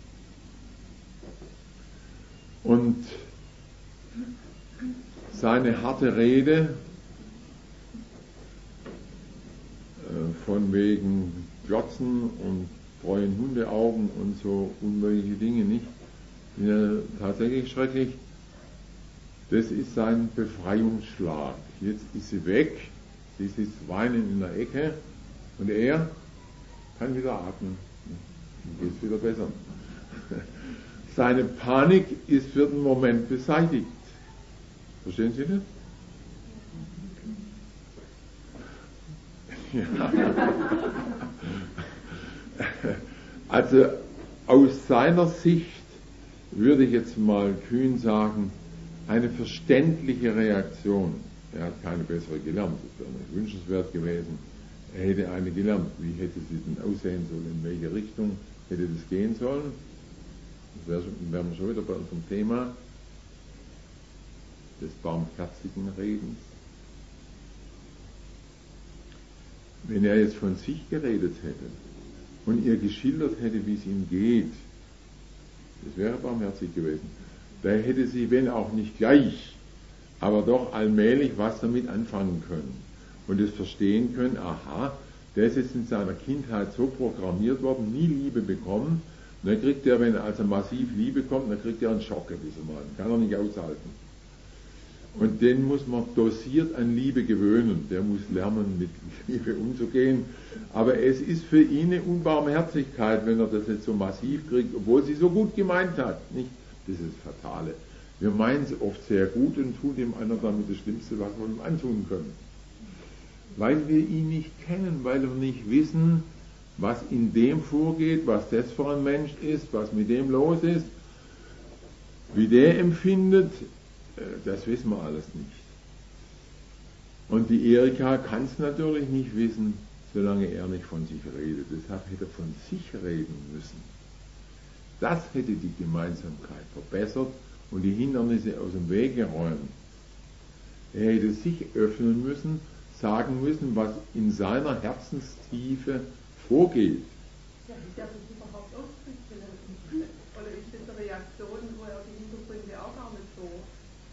Und seine harte Rede von wegen Glotzen und treuen Hundeaugen und so unmögliche Dinge nicht, sind ja tatsächlich schrecklich. Das ist sein Befreiungsschlag. Jetzt ist sie weg, sie sitzt weinend in der Ecke und er kann wieder atmen. Dann geht es wieder besser. Seine Panik ist für den Moment beseitigt. Verstehen Sie das? Ja. Also aus seiner Sicht würde ich jetzt mal kühn sagen, eine verständliche Reaktion. Er hat keine bessere gelernt, das wäre nicht wünschenswert gewesen. Er hätte eine gelernt. Wie hätte sie denn aussehen sollen? In welche Richtung hätte das gehen sollen? Das wären wir schon wieder bei unserem Thema des barmherzigen Redens. Wenn er jetzt von sich geredet hätte und ihr geschildert hätte, wie es ihm geht, das wäre barmherzig gewesen. Da hätte sie, wenn auch nicht gleich, aber doch allmählich was damit anfangen können und es verstehen können, aha, der ist jetzt in seiner Kindheit so programmiert worden, nie Liebe bekommen, und dann kriegt er, wenn er also massiv Liebe kommt, dann kriegt er einen Schock gewissermaßen, kann er nicht aushalten. Und den muss man dosiert an Liebe gewöhnen, der muss lernen, mit Liebe umzugehen, aber es ist für ihn eine Unbarmherzigkeit, wenn er das jetzt so massiv kriegt, obwohl sie so gut gemeint hat, nicht? Das ist das Fatale. Wir meinen es oft sehr gut und tun dem anderen damit das Schlimmste, was wir ihm antun können. Weil wir ihn nicht kennen, weil wir nicht wissen, was in dem vorgeht, was das für ein Mensch ist, was mit dem los ist, wie der empfindet, das wissen wir alles nicht. Und die Erika kann es natürlich nicht wissen, solange er nicht von sich redet. Deshalb hätte er von sich reden müssen. Das hätte die Gemeinsamkeit verbessert und die Hindernisse aus dem Weg geräumt. Er hätte sich öffnen müssen, sagen müssen, was in seiner Herzenstiefe vorgeht. Ja, ist er das überhaupt ausdrückt? Oder ist das eine Reaktion, wo er die Hintergründe auch gar nicht so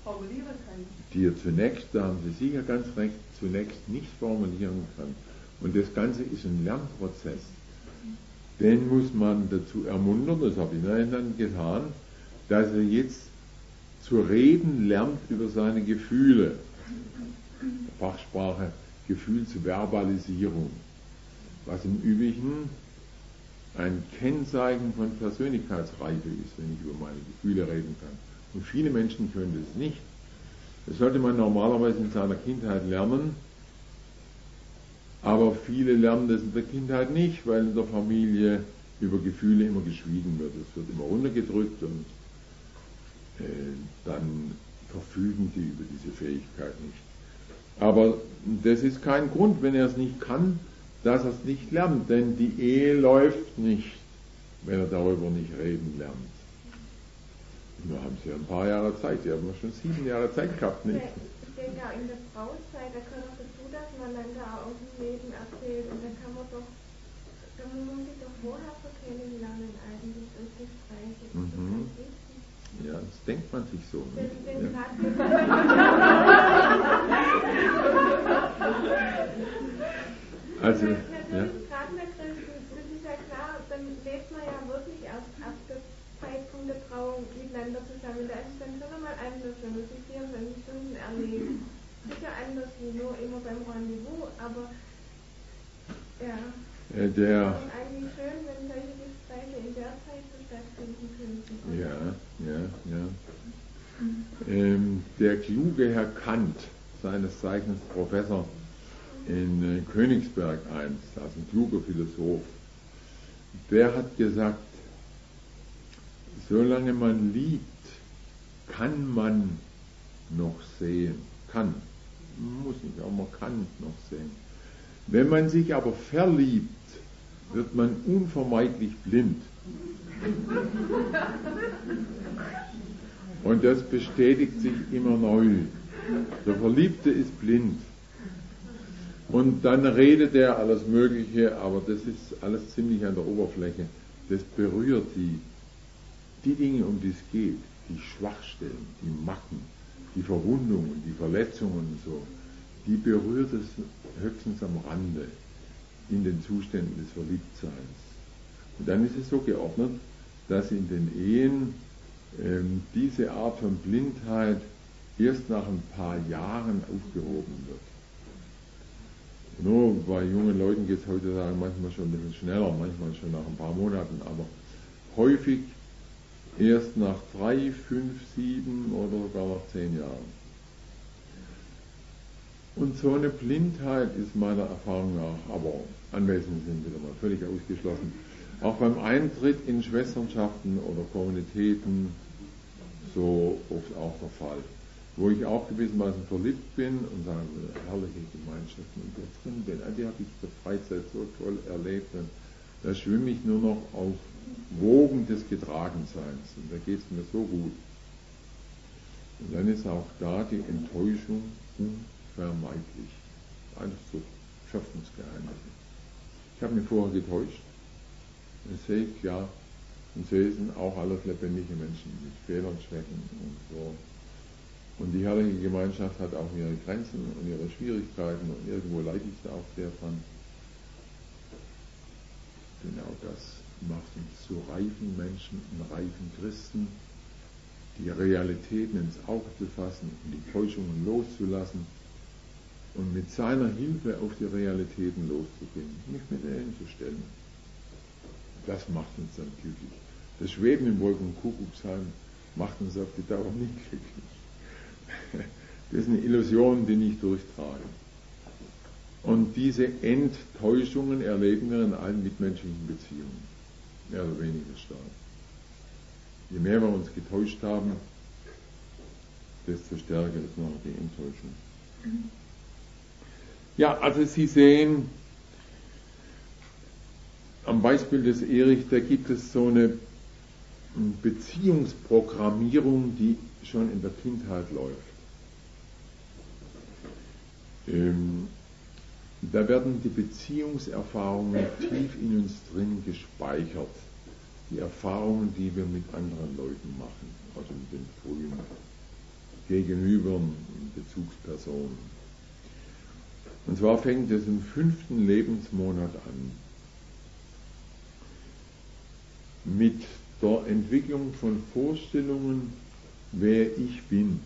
formulieren kann. Die er zunächst, da haben Sie sicher ganz recht, zunächst nicht formulieren kann. Und das Ganze ist ein Lernprozess. Den muss man dazu ermuntern, das habe ich dann getan, dass er jetzt zu reden lernt über seine Gefühle. Fachsprache Gefühlsverbalisierung, was im Übrigen ein Kennzeichen von Persönlichkeitsreife ist, wenn ich über meine Gefühle reden kann. Und viele Menschen können das nicht. Das sollte man normalerweise in seiner Kindheit lernen, aber viele lernen das in der Kindheit nicht, weil in der Familie über Gefühle immer geschwiegen wird. Es wird immer runtergedrückt und dann verfügen die über diese Fähigkeit nicht. Aber das ist kein Grund, wenn er es nicht kann, dass er es nicht lernt, denn die Ehe läuft nicht, wenn er darüber nicht reden lernt. Nur haben sie ja ein paar Jahre Zeit, sie haben schon 7 Jahre Zeit gehabt, nicht? Ich denke auch in der Brauzeit, da gehört auch dazu, dass man dann da aus dem Leben erzählt und da kann man doch, da muss man sich doch vorher so kennenlernen eigentlich und Gespräche. Das ist ganz wichtig. Ja, das denkt man sich so. Denn Ja. Also, ja. Gerade in der Christen, das ist ja klar, dann lebt man ja wirklich erst ab dem Zeitpunkt der Trauung miteinander zusammen. Da ist es dann schon einmal anders, wenn man sich 24 Stunden erlebt. Sicher anders wie nur immer beim Rendezvous, aber ja. Es ist eigentlich schön, wenn solche Gespräche in der Zeit so stattfinden könnten. Der kluge Herr Kant, seines Zeichens Professor in Königsberg einst, also ein kluger Philosoph, der hat gesagt, solange man liebt, kann man noch sehen. Kann. Muss nicht, aber man kann noch sehen. Wenn man sich aber verliebt, wird man unvermeidlich blind. Und das bestätigt sich immer neu. Der Verliebte ist blind. Und dann redet er alles Mögliche, aber das ist alles ziemlich an der Oberfläche. Das berührt die Dinge, um die es geht, die Schwachstellen, die Macken, die Verwundungen, die Verletzungen und so, die berührt es höchstens am Rande in den Zuständen des Verliebtseins. Und dann ist es so geordnet, dass in den Ehen diese Art von Blindheit erst nach ein paar Jahren aufgehoben wird. Nur bei jungen Leuten geht es heutzutage manchmal schon ein bisschen schneller, manchmal schon nach ein paar Monaten, aber häufig erst nach 3, 5, 7 oder sogar nach 10 Jahren. Und so eine Blindheit ist meiner Erfahrung nach, aber Anwesende sind wieder mal völlig ausgeschlossen, auch beim Eintritt in Schwesternschaften oder Kommunitäten so oft auch der Fall. Wo ich auch gewissermaßen verliebt bin und sage, herrliche Gemeinschaften und da drin bin, die habe ich in der Freizeit so toll erlebt und da schwimme ich nur noch auf Wogen des Getragenseins und da geht es mir so gut. Und dann ist auch da die Enttäuschung unvermeidlich. Alles so Schöpfungsgeheimnisse. Ich habe mich vorher getäuscht. Und sehe ich, ja, und sehe es sind auch alles lebendige Menschen mit Fehlern, Schwächen und so. Und die herrliche Gemeinschaft hat auch ihre Grenzen und ihre Schwierigkeiten und irgendwo leide ich da auch sehr dran. Genau das macht uns zu reifen Menschen und reifen Christen, die Realitäten ins Auge zu fassen und die Täuschungen loszulassen und mit seiner Hilfe auf die Realitäten loszugehen, nicht mit denen zu stellen. Das macht uns dann glücklich. Das Schweben im Wolkenkuckucksheim macht uns auf die Dauer nicht glücklich. Das ist eine Illusion, die nicht durchtragen. Und diese Enttäuschungen erleben wir in allen mitmenschlichen Beziehungen, mehr oder weniger stark. Je mehr wir uns getäuscht haben, desto stärker ist noch die Enttäuschung. Ja, also Sie sehen, am Beispiel des Erich, da gibt es so eine Beziehungsprogrammierung, die schon in der Kindheit läuft. Da werden die Beziehungserfahrungen tief in uns drin gespeichert. Die Erfahrungen, die wir mit anderen Leuten machen, also mit den frühen gegenüber Bezugspersonen. Und zwar fängt es im 5. Lebensmonat an mit der Entwicklung von Vorstellungen, wer ich bin.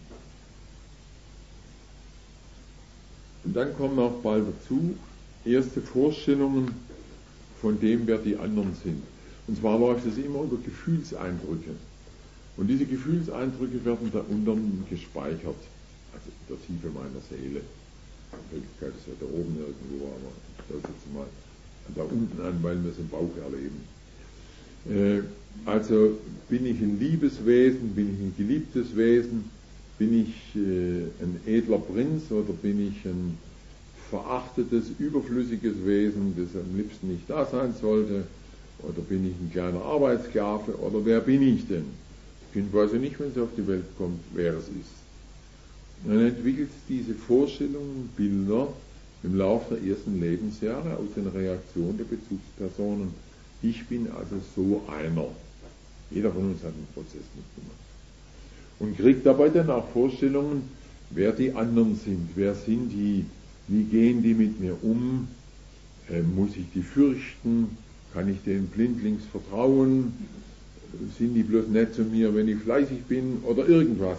Und dann kommen auch bald dazu erste Vorstellungen von dem, wer die anderen sind. Und zwar läuft es immer über Gefühlseindrücke. Und diese Gefühlseindrücke werden da unten gespeichert, also in der Tiefe meiner Seele. In Wirklichkeit ist ja da oben irgendwo, aber ich schaue es jetzt mal da unten an, weil wir es im Bauch erleben. Also bin ich ein Liebeswesen, bin ich ein geliebtes Wesen, bin ich ein edler Prinz oder bin ich ein verachtetes, überflüssiges Wesen, das am liebsten nicht da sein sollte, oder bin ich ein kleiner Arbeitssklave, oder wer bin ich denn? Das Kind weiß ja nicht, wenn es auf die Welt kommt, wer es ist. Und dann entwickelt es diese Vorstellungen, Bilder im Laufe der ersten Lebensjahre aus den Reaktionen der Bezugspersonen. Ich bin also so einer. Jeder von uns hat einen Prozess mitgemacht. Und kriegt dabei dann auch Vorstellungen, wer die anderen sind, wer sind die, wie gehen die mit mir um, muss ich die fürchten, kann ich denen blindlings vertrauen, sind die bloß nett zu mir, wenn ich fleißig bin oder irgendwas.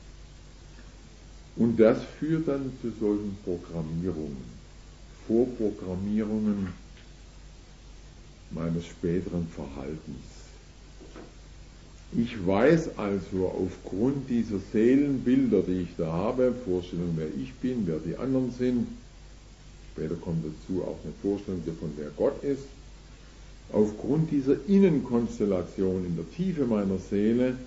Und das führt dann zu solchen Programmierungen, Vorprogrammierungen meines späteren Verhaltens. Ich weiß also aufgrund dieser Seelenbilder, die ich da habe, Vorstellung, wer ich bin, wer die anderen sind, später kommt dazu auch eine Vorstellung davon, wer Gott ist, aufgrund dieser Innenkonstellation in der Tiefe meiner Seele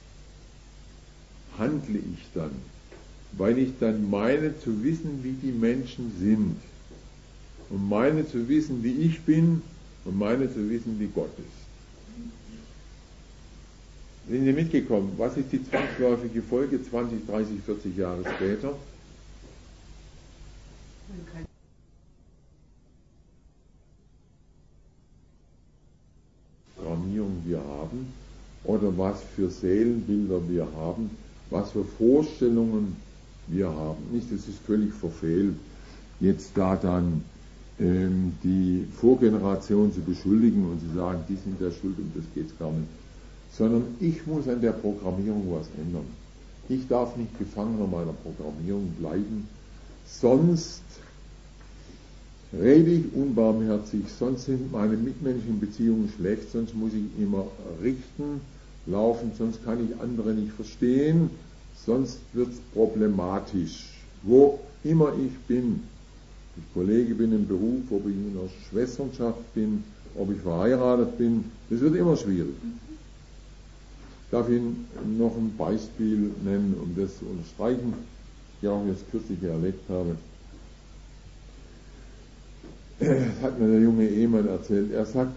handle ich dann, weil ich dann meine zu wissen, wie die Menschen sind und meine zu wissen, wie ich bin und meine zu wissen, wie Gott ist. Sind Sie mitgekommen? Was ist die zwangsläufige Folge 20, 30, 40 Jahre später? Programmierung wir haben oder was für Seelenbilder wir haben, was für Vorstellungen wir haben. Nicht, das ist völlig verfehlt, jetzt da dann die Vorgeneration zu beschuldigen und zu sagen, die sind der Schuld und das geht's gar nicht. Sondern ich muss an der Programmierung was ändern. Ich darf nicht Gefangener meiner Programmierung bleiben, sonst rede ich unbarmherzig, sonst sind meine mitmenschlichen Beziehungen schlecht, sonst muss ich immer richten, laufen, sonst kann ich andere nicht verstehen, sonst wird es problematisch. Wo immer ich bin, ob ich Kollege bin im Beruf, ob ich in einer Schwesternschaft bin, ob ich verheiratet bin, das wird immer schwierig. Ich darf Ihnen noch ein Beispiel nennen, um das zu unterstreichen, das ich auch jetzt kürzlich erlebt habe. Das hat mir der junge Ehemann erzählt. Er sagt,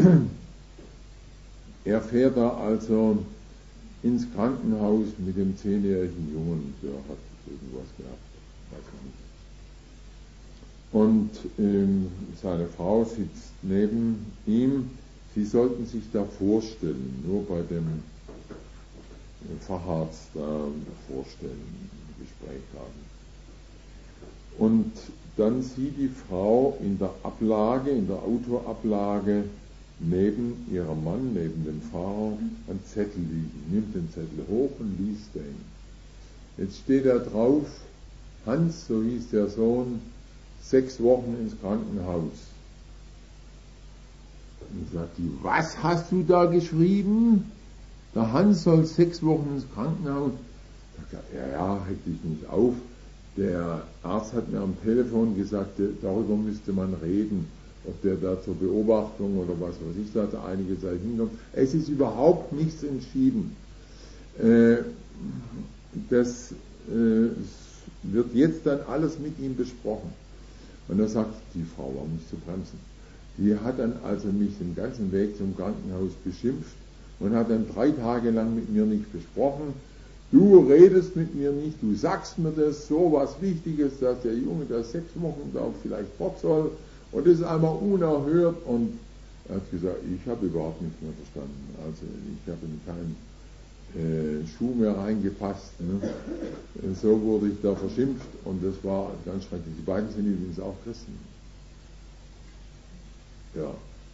er fährt da also ins Krankenhaus mit dem 10-jährigen Jungen, der hat irgendwas gehabt, weiß ich nicht. Und seine Frau sitzt neben ihm. Sie sollten sich da vorstellen, nur bei dem Facharzt vorstellen, Gespräch haben. Und dann sieht die Frau in der Ablage, in der Autoablage, neben ihrem Mann, neben dem Fahrer, einen Zettel liegen, nimmt den Zettel hoch und liest den. Jetzt steht da drauf, Hans, so hieß der Sohn, 6 Wochen ins Krankenhaus. Und sagt die, was hast du da geschrieben? Der Hans soll 6 Wochen ins Krankenhaus. Sagt er, ja, hält dich nicht auf. Der Arzt hat mir am Telefon gesagt, darüber müsste man reden, ob der da zur Beobachtung oder was weiß ich, da hat er einige Zeit hinkommt. Es ist überhaupt nichts entschieden. Das wird jetzt dann alles mit ihm besprochen. Und da sagt die Frau, war nicht zu bremsen. Die hat dann also mich den ganzen Weg zum Krankenhaus beschimpft und hat dann 3 Tage lang mit mir nicht besprochen. Du redest mit mir nicht, du sagst mir das, so was Wichtiges, dass der Junge, der 6 Wochen da vielleicht fort soll, und das ist einmal unerhört. Und er hat gesagt, ich habe überhaupt nichts mehr verstanden. Also ich habe in Schuh mehr reingepasst. Ne? So wurde ich da verschimpft und das war ganz schrecklich. Die beiden sind übrigens auch Christen. Ja.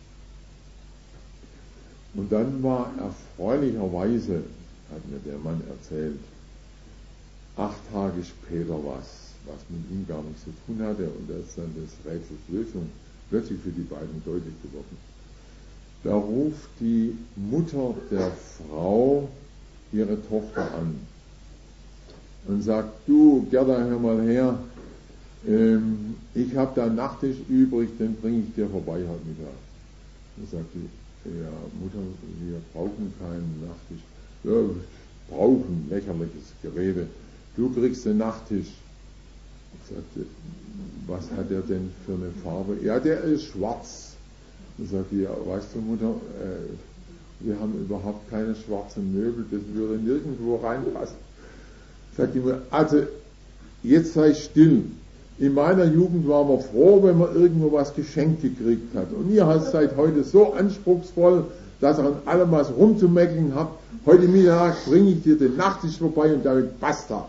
Und dann war erfreulicherweise, hat mir der Mann erzählt, 8 Tage später was mit ihm gar nichts zu tun hatte, und da ist dann das Rätsels Lösung plötzlich für die beiden deutlich geworden. Da ruft die Mutter der Frau ihre Tochter an und sagt: Du, Gerda, hör mal her, ich habe da einen Nachtisch übrig, den bringe ich dir vorbei heute Mittag. Dann sagt die: Ja, Mutter, wir brauchen keinen Nachtisch. Ja, brauchen, lächerliches Gerede. Du kriegst den Nachtisch. Ich sagte: Was hat er denn für eine Farbe? Ja, der ist schwarz. Dann sagt die: Ja, weißt du, Mutter, wir haben überhaupt keine schwarzen Möbel, das würde nirgendwo reinpassen. Sagt die Mutter: Also, jetzt sei still. In meiner Jugend waren wir froh, wenn man irgendwo was geschenkt gekriegt hat. Und ihr seid heute so anspruchsvoll, dass ihr an allem was rumzumeckern habt. Heute Mittag bringe ich dir den Nachtisch vorbei und damit basta.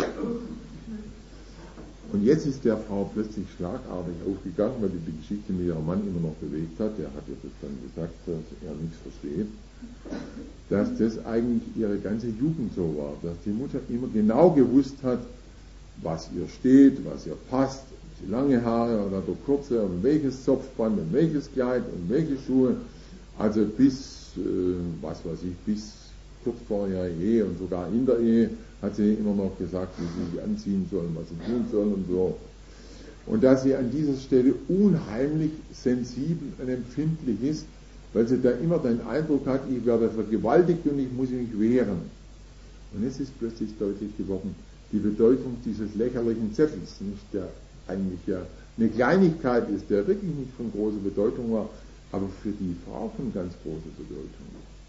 Und jetzt ist der Frau plötzlich schlagartig aufgegangen, weil die Geschichte mit ihrem Mann immer noch bewegt hat. Der hat ihr das dann gesagt, dass er nichts versteht. Dass das eigentlich ihre ganze Jugend so war. Dass die Mutter immer genau gewusst hat, was ihr steht, was ihr passt, ob sie lange Haare oder kurze, und welches Zopfband und welches Kleid und welche Schuhe. Also bis, bis kurz vor ihrer Ehe und sogar in der Ehe hat sie immer noch gesagt, wie sie sich anziehen sollen, was sie tun sollen und so. Und dass sie an dieser Stelle unheimlich sensibel und empfindlich ist, weil sie da immer den Eindruck hat, ich werde vergewaltigt und ich muss mich wehren. Und jetzt ist plötzlich deutlich geworden, die Bedeutung dieses lächerlichen Zettels, nicht der eigentlich ja eine Kleinigkeit ist, der wirklich nicht von großer Bedeutung war, aber für die Frau von ganz großer Bedeutung.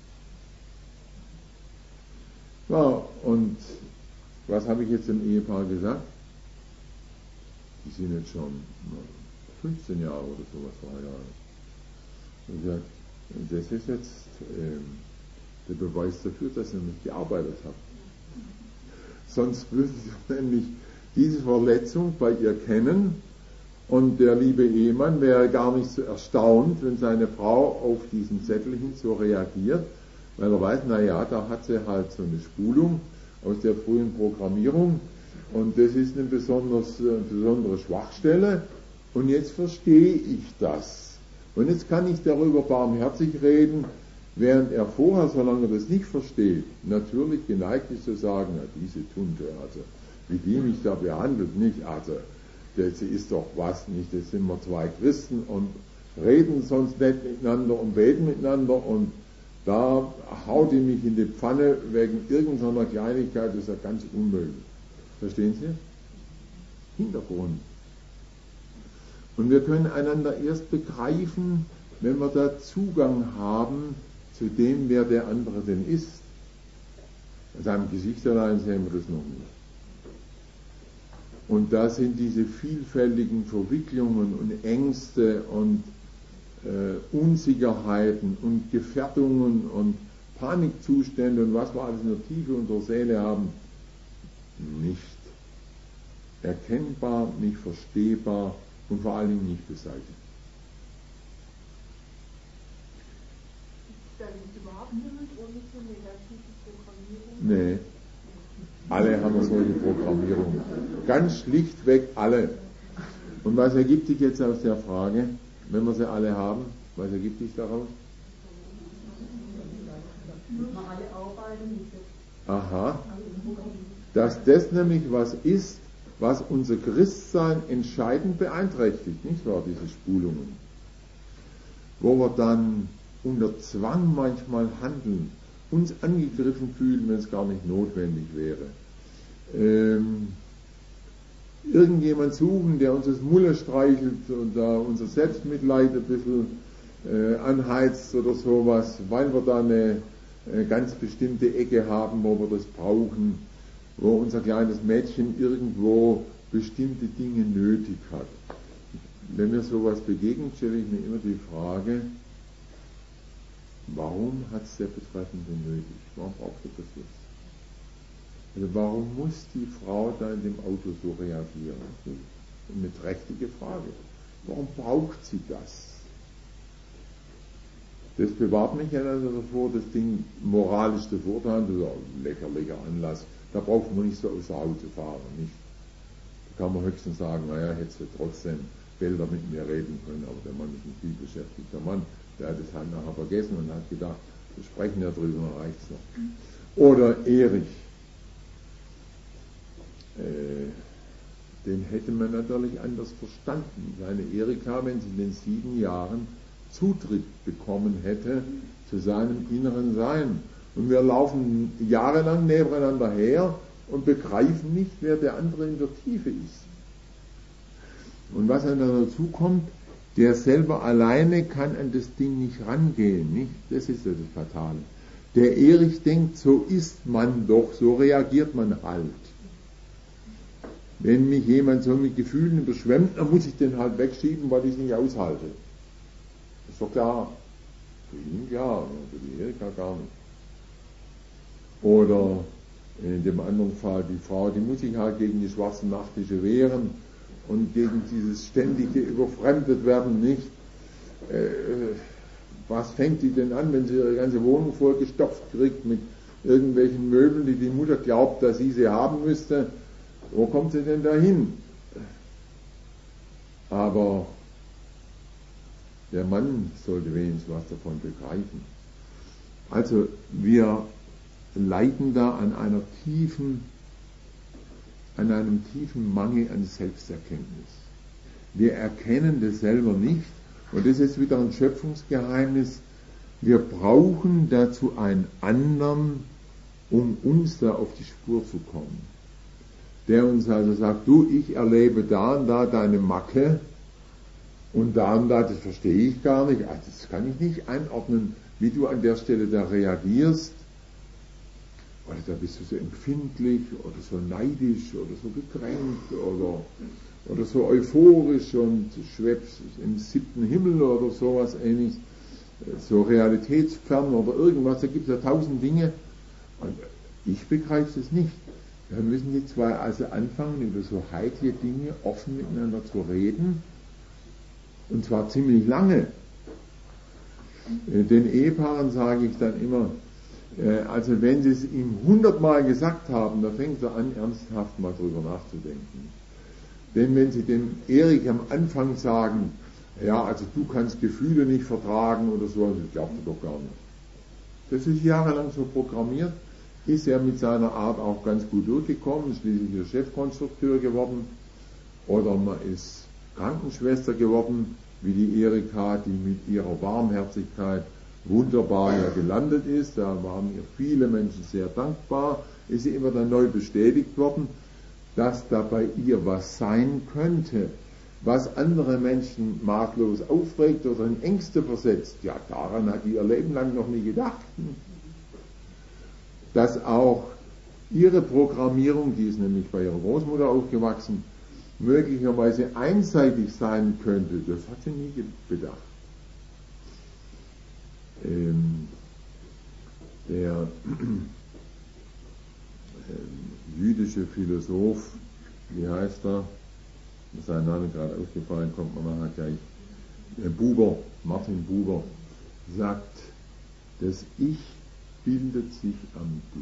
Ja, und was habe ich jetzt dem Ehepaar gesagt? Die sind jetzt schon 15 Jahre oder sowas verheiratet. Und gesagt, das ist jetzt der Beweis dafür, dass ihr nicht gearbeitet habt. Sonst würdet ihr nämlich diese Verletzung bei ihr kennen, und der liebe Ehemann wäre gar nicht so erstaunt, wenn seine Frau auf diesen Zettelchen so reagiert, weil er weiß, naja, da hat sie halt so eine Spulung aus der frühen Programmierung und das ist eine besondere Schwachstelle, und jetzt verstehe ich das. Und jetzt kann ich darüber barmherzig reden, während er vorher, solange er das nicht versteht, natürlich geneigt ist zu sagen: Na, diese Tunte, also wie die mich da behandelt, nicht, also das ist doch was, nicht, das sind wir zwei Christen und reden sonst nicht miteinander und beten miteinander, und da haut die mich in die Pfanne wegen irgendeiner Kleinigkeit, das ist ja ganz unmöglich. Verstehen Sie? Hintergrund. Und wir können einander erst begreifen, wenn wir da Zugang haben zu dem, wer der andere denn ist. An seinem Gesicht allein sehen wir das noch nicht. Und da sind diese vielfältigen Verwicklungen und Ängste und Unsicherheiten und Gefährdungen und Panikzustände und was wir alles in der Tiefe unserer Seele haben, nicht erkennbar, nicht verstehbar und vor allen Dingen nicht beseitigt. Da gibt es überhaupt niemand ohne so negative Programmierung? Nee. Alle haben eine solche Programmierung. Ganz schlichtweg alle. Und was ergibt sich jetzt aus der Frage, wenn wir sie alle haben? Was ergibt sich daraus? Aha. Dass das nämlich was ist, was unser Christsein entscheidend beeinträchtigt, nicht wahr, diese Spulungen? Wo wir dann unter Zwang manchmal handeln, uns angegriffen fühlen, wenn es gar nicht notwendig wäre. Irgendjemand suchen, der uns das Mulle streichelt und da unser Selbstmitleid ein bisschen anheizt oder sowas, weil wir da eine ganz bestimmte Ecke haben, wo wir das brauchen, wo unser kleines Mädchen irgendwo bestimmte Dinge nötig hat. Wenn mir sowas begegnet, stelle ich mir immer die Frage, warum hat es der Betreffende nötig? Warum braucht er das jetzt? Also warum muss die Frau da in dem Auto so reagieren? Eine trächtige Frage. Warum braucht sie das? Das bewahrt mich ja also davor, das Ding moralisch zu verurteilen, das ist ein lächerlicher Anlass. Da braucht man nicht so außer Auto fahren, nicht? Da kann man höchstens sagen, naja, hättest du trotzdem Bilder mit mir reden können, aber der Mann ist ein viel beschäftigter Mann, der hat es halt nachher vergessen und hat gedacht, wir sprechen ja drüber, dann reicht's noch. Oder Erich, den hätte man natürlich anders verstanden. Seine Erika, wenn sie in den 7 Jahren Zutritt bekommen hätte zu seinem inneren Sein. Und wir laufen jahrelang nebeneinander her und begreifen nicht, wer der andere in der Tiefe ist. Und was dann dazu kommt, der selber alleine kann an das Ding nicht rangehen, nicht? Das ist ja das Fatale. Der Erich denkt, so ist man doch, so reagiert man halt. Wenn mich jemand so mit Gefühlen überschwemmt, dann muss ich den halt wegschieben, weil ich es nicht aushalte. Ist doch klar. Für ihn klar, für die Erika gar nicht. Oder in dem anderen Fall die Frau, die muss sich halt gegen die schwarzen Nachttische wehren und gegen dieses ständige überfremdet werden nicht. Was fängt die denn an, wenn sie ihre ganze Wohnung vollgestopft kriegt mit irgendwelchen Möbeln, die Mutter glaubt, dass sie haben müsste? Wo kommt sie denn dahin? Aber der Mann sollte wenigstens was davon begreifen. Also wir leiden da an einem tiefen Mangel an Selbsterkenntnis. Wir erkennen das selber nicht und das ist wieder ein Schöpfungsgeheimnis. Wir brauchen dazu einen anderen, um uns da auf die Spur zu kommen. Der uns also sagt, du, ich erlebe da und da deine Macke und da, das verstehe ich gar nicht, also das kann ich nicht einordnen, wie du an der Stelle da reagierst, oder da bist du so empfindlich oder so neidisch oder so gekränkt oder so euphorisch und schwebst im 7. Himmel oder sowas ähnliches, so realitätsfern oder irgendwas, da gibt es ja 1000 Dinge und ich begreife es nicht. Da müssen die zwei also anfangen, über so heikle Dinge offen miteinander zu reden. Und zwar ziemlich lange. Den Ehepaaren sage ich dann immer, also wenn sie es ihm 100-mal gesagt haben, dann fängt er an, ernsthaft mal drüber nachzudenken. Denn wenn sie dem Erich am Anfang sagen, ja, also du kannst Gefühle nicht vertragen oder so, das glaubt er doch gar nicht. Das ist jahrelang so programmiert. Ist er mit seiner Art auch ganz gut durchgekommen, ist schließlich der Chefkonstrukteur geworden oder man ist Krankenschwester geworden, wie die Erika, die mit ihrer Warmherzigkeit wunderbar ja gelandet ist, da waren ihr viele Menschen sehr dankbar, ist sie immer dann neu bestätigt worden, dass da bei ihr was sein könnte, was andere Menschen maßlos aufregt oder in Ängste versetzt. Ja, daran hat die ihr Leben lang noch nie gedacht. Dass auch ihre Programmierung, die ist nämlich bei ihrer Großmutter aufgewachsen, möglicherweise einseitig sein könnte, das hat sie nie bedacht. Der jüdische Philosoph, wie heißt er, sein Name gerade ausgefallen, kommt man nachher gleich, Buber, Martin Buber, sagt, das Ich bildet sich am Du.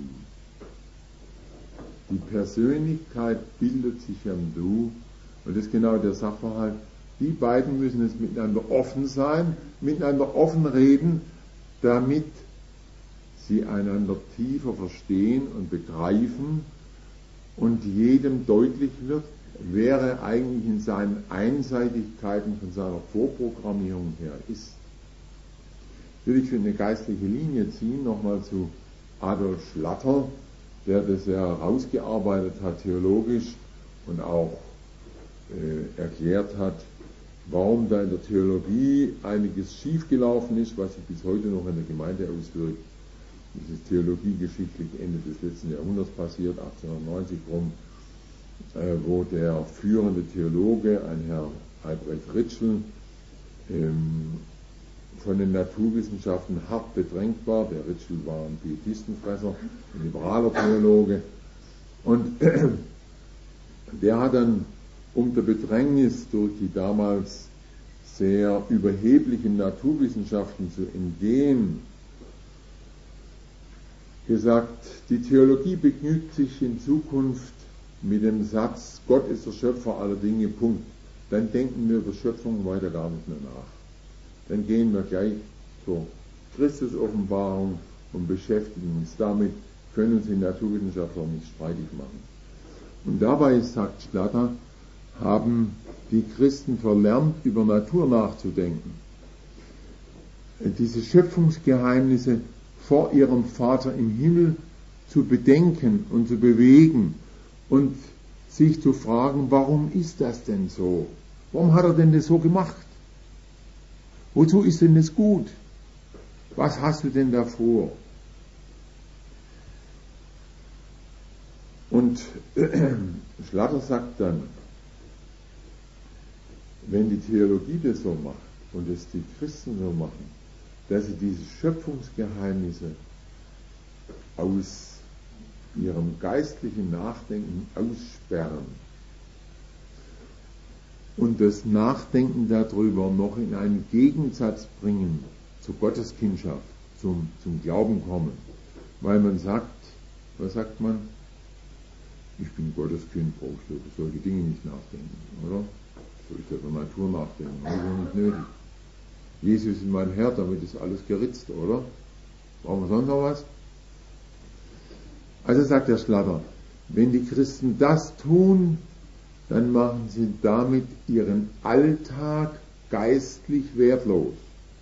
Die Persönlichkeit bildet sich am Du. Und das ist genau der Sachverhalt. Die beiden müssen jetzt miteinander offen sein, miteinander offen reden, damit sie einander tiefer verstehen und begreifen und jedem deutlich wird, wer er eigentlich in seinen Einseitigkeiten von seiner Vorprogrammierung her ist. Will ich für eine geistliche Linie ziehen, nochmal zu Adolf Schlatter, der das ja herausgearbeitet hat, theologisch und auch erklärt hat, warum da in der Theologie einiges schiefgelaufen ist, was sich bis heute noch in der Gemeinde auswirkt. Das ist theologiegeschichtlich Ende des letzten Jahrhunderts passiert, 1890 rum, wo der führende Theologe, ein Herr Albrecht Ritschl, von den Naturwissenschaften hart bedrängt war. Der Ritschl war ein Pietistenfresser, ein liberaler Theologe. Und der hat dann unter Bedrängnis durch die damals sehr überheblichen Naturwissenschaften zu entgehen, gesagt, die Theologie begnügt sich in Zukunft mit dem Satz, Gott ist der Schöpfer aller Dinge, Punkt. Dann denken wir über Schöpfung weiter gar nicht mehr nach. Dann gehen wir gleich zur Christusoffenbarung und beschäftigen uns damit, können uns die Naturwissenschaftler nicht streitig machen. Und dabei, sagt Schlatter, haben die Christen verlernt, über Natur nachzudenken. Diese Schöpfungsgeheimnisse vor ihrem Vater im Himmel zu bedenken und zu bewegen und sich zu fragen, warum ist das denn so? Warum hat er denn das so gemacht? Wozu ist denn das gut? Was hast du denn davor? Und Schlatter sagt dann, wenn die Theologie das so macht und es die Christen so machen, dass sie diese Schöpfungsgeheimnisse aus ihrem geistlichen Nachdenken aussperren und das Nachdenken darüber noch in einen Gegensatz bringen zur Gotteskindschaft, zum Glauben kommen, weil man sagt, was sagt man? Ich bin Gotteskind, brauche ich über solche Dinge nicht nachdenken, oder? Soll ich über Natur nachdenken? Das ist ja nicht nötig. Jesus ist mein Herr, damit ist alles geritzt, oder? Brauchen wir sonst noch was? Also sagt der Schlatter, wenn die Christen das tun, dann machen sie damit ihren Alltag geistlich wertlos.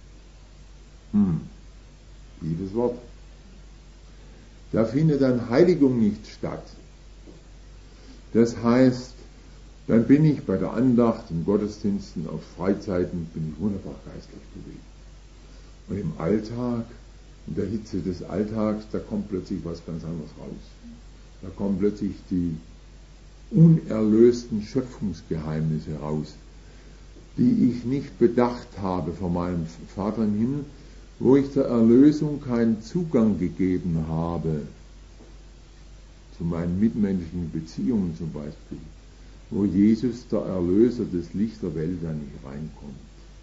Liebes Wort. Da findet dann Heiligung nicht statt. Das heißt, dann bin ich bei der Andacht, in Gottesdiensten, auf Freizeiten, bin ich wunderbar geistlich bewegt. Und im Alltag, in der Hitze des Alltags, da kommt plötzlich was ganz anderes raus. Da kommen plötzlich die unerlösten Schöpfungsgeheimnisse raus, die ich nicht bedacht habe von meinem Vater im Himmel, wo ich der Erlösung keinen Zugang gegeben habe, zu meinen mitmenschlichen Beziehungen zum Beispiel, wo Jesus, der Erlöser des Licht der Welt, da nicht reinkommt.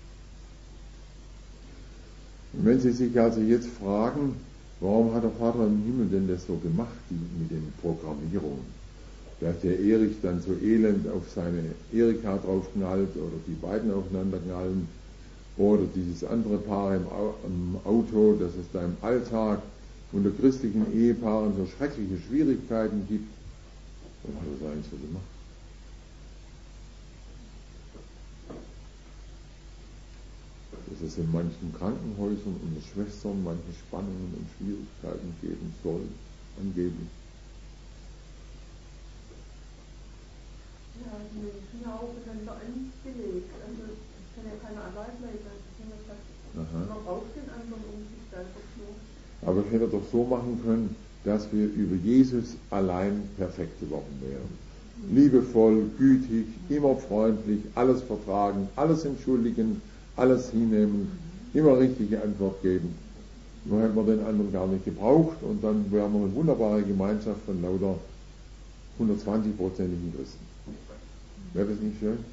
Und wenn Sie sich also jetzt fragen, warum hat der Vater im Himmel denn das so gemacht mit den Programmierungen? Dass der Erich dann so elend auf seine Erika draufknallt oder die beiden aufeinander knallen oder dieses andere Paar im Auto, dass es da im Alltag unter christlichen Ehepaaren so schreckliche Schwierigkeiten gibt. Warum hat er das eigentlich so gemacht? Dass es in manchen Krankenhäusern unter Schwestern manche Spannungen und Schwierigkeiten geben soll, angeblich. Ja, die Menschen ja auch miteinander angelegt. Also es kann ja keiner allein bleiben. Man braucht den anderen, um sich selber zu. Aber es hätte doch so machen können, dass wir über Jesus allein perfekt geworden wären. Liebevoll, gütig, immer freundlich, alles vertragen, alles entschuldigen, alles hinnehmen, immer richtige Antwort geben. Nur hätten wir den anderen gar nicht gebraucht und dann wären wir eine wunderbare Gemeinschaft von lauter 120%igen Christen. Wäre das nicht schön?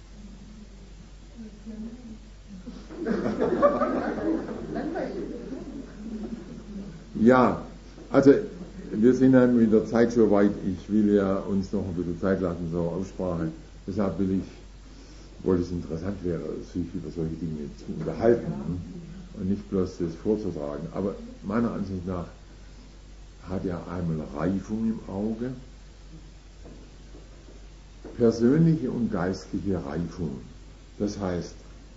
Ja, also wir sind dann mit der Zeit schon weit. Ich will ja uns noch ein bisschen Zeit lassen zur Aussprache. Deshalb wollte es interessant wäre, sich über solche Dinge zu unterhalten und nicht bloß das vorzutragen. Aber meiner Ansicht nach hat er einmal Reifung im Auge, persönliche und geistliche Reifung. Das heißt,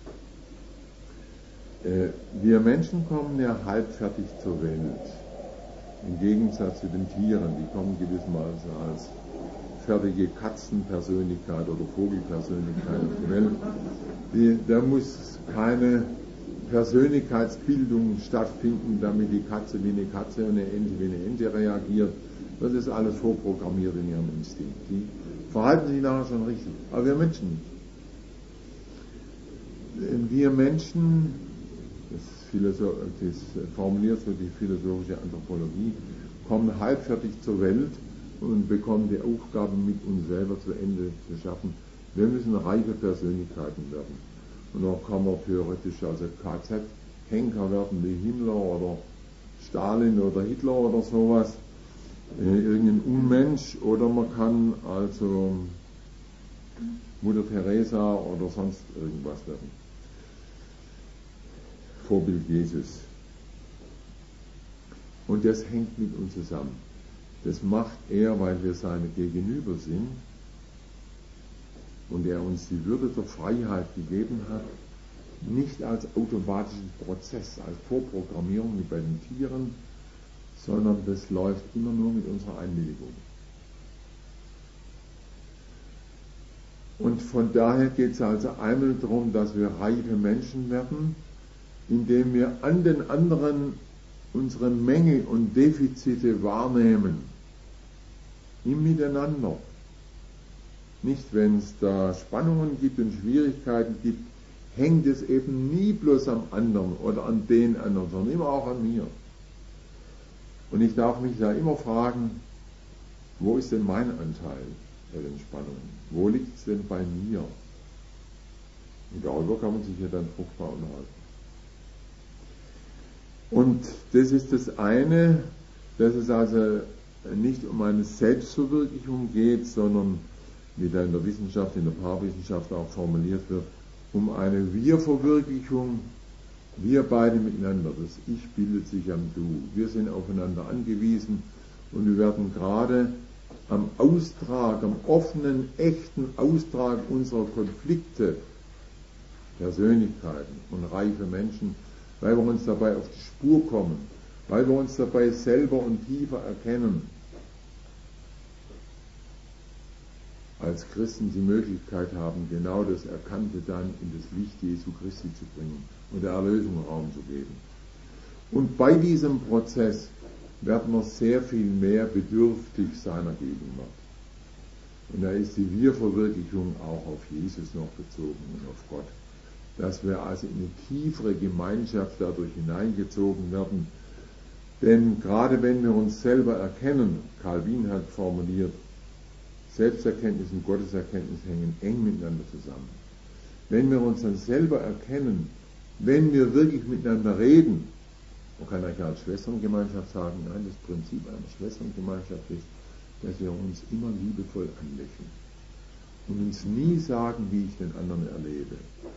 wir Menschen kommen ja halbfertig zur Welt. Im Gegensatz zu den Tieren, die kommen gewissermaßen als fertige Katzenpersönlichkeit oder Vogelpersönlichkeit auf die Welt. Da muss keine Persönlichkeitsbildung stattfinden, damit die Katze wie eine Katze und eine Ente wie eine Ente reagiert. Das ist alles vorprogrammiert in ihrem Instinkt. Die verhalten sich nachher schon richtig, aber wir Menschen nicht. Wir Menschen das formuliert so die philosophische Anthropologie, kommen halbfertig zur Welt und bekommen die Aufgabe, mit uns selber zu Ende zu schaffen. Wir müssen reife Persönlichkeiten werden. Und dann kann man theoretisch also KZ-Henker werden wie Himmler oder Stalin oder Hitler oder sowas, irgendein Unmensch, oder man kann also Mutter Teresa oder sonst irgendwas werden. Vorbild Jesus. Und das hängt mit uns zusammen. Das macht er, weil wir seine Gegenüber sind und er uns die Würde der Freiheit gegeben hat, nicht als automatischen Prozess, als Vorprogrammierung wie bei den Tieren, sondern das läuft immer nur mit unserer Einwilligung. Und von daher geht es also einmal darum, dass wir reife Menschen werden, indem wir an den anderen unsere Mängel und Defizite wahrnehmen, im Miteinander. Nicht, wenn es da Spannungen gibt und Schwierigkeiten gibt, hängt es eben nie bloß am anderen oder an den anderen, sondern immer auch an mir. Und ich darf mich da immer fragen, wo ist denn mein Anteil bei den Spannungen? Wo liegt es denn bei mir? Und darüber kann man sich ja dann fruchtbar unterhalten. Und das ist das eine, dass es also nicht um eine Selbstverwirklichung geht, sondern, wie da in der Wissenschaft, in der Paarwissenschaft auch formuliert wird, um eine Wir-Verwirklichung, wir beide miteinander. Das Ich bildet sich am Du. Wir sind aufeinander angewiesen und wir werden gerade am Austrag, am offenen, echten Austrag unserer Konflikte, Persönlichkeiten und reife Menschen, weil wir uns dabei auf die Spur kommen, weil wir uns dabei selber und tiefer erkennen, als Christen die Möglichkeit haben, genau das Erkannte dann in das Licht Jesu Christi zu bringen und der Erlösung Raum zu geben. Und bei diesem Prozess werden wir sehr viel mehr bedürftig seiner Gegenwart. Und da ist die Wir-Verwirklichung auch auf Jesus noch bezogen und auf Gott. Dass wir also in eine tiefere Gemeinschaft dadurch hineingezogen werden. Denn gerade wenn wir uns selber erkennen, Calvin hat formuliert, Selbsterkenntnis und Gotteserkenntnis hängen eng miteinander zusammen. Wenn wir uns dann selber erkennen, wenn wir wirklich miteinander reden, man kann eigentlich als Schwesterngemeinschaft sagen, nein, das Prinzip einer Schwesterngemeinschaft ist, dass wir uns immer liebevoll anlächeln und uns nie sagen, wie ich den anderen erlebe.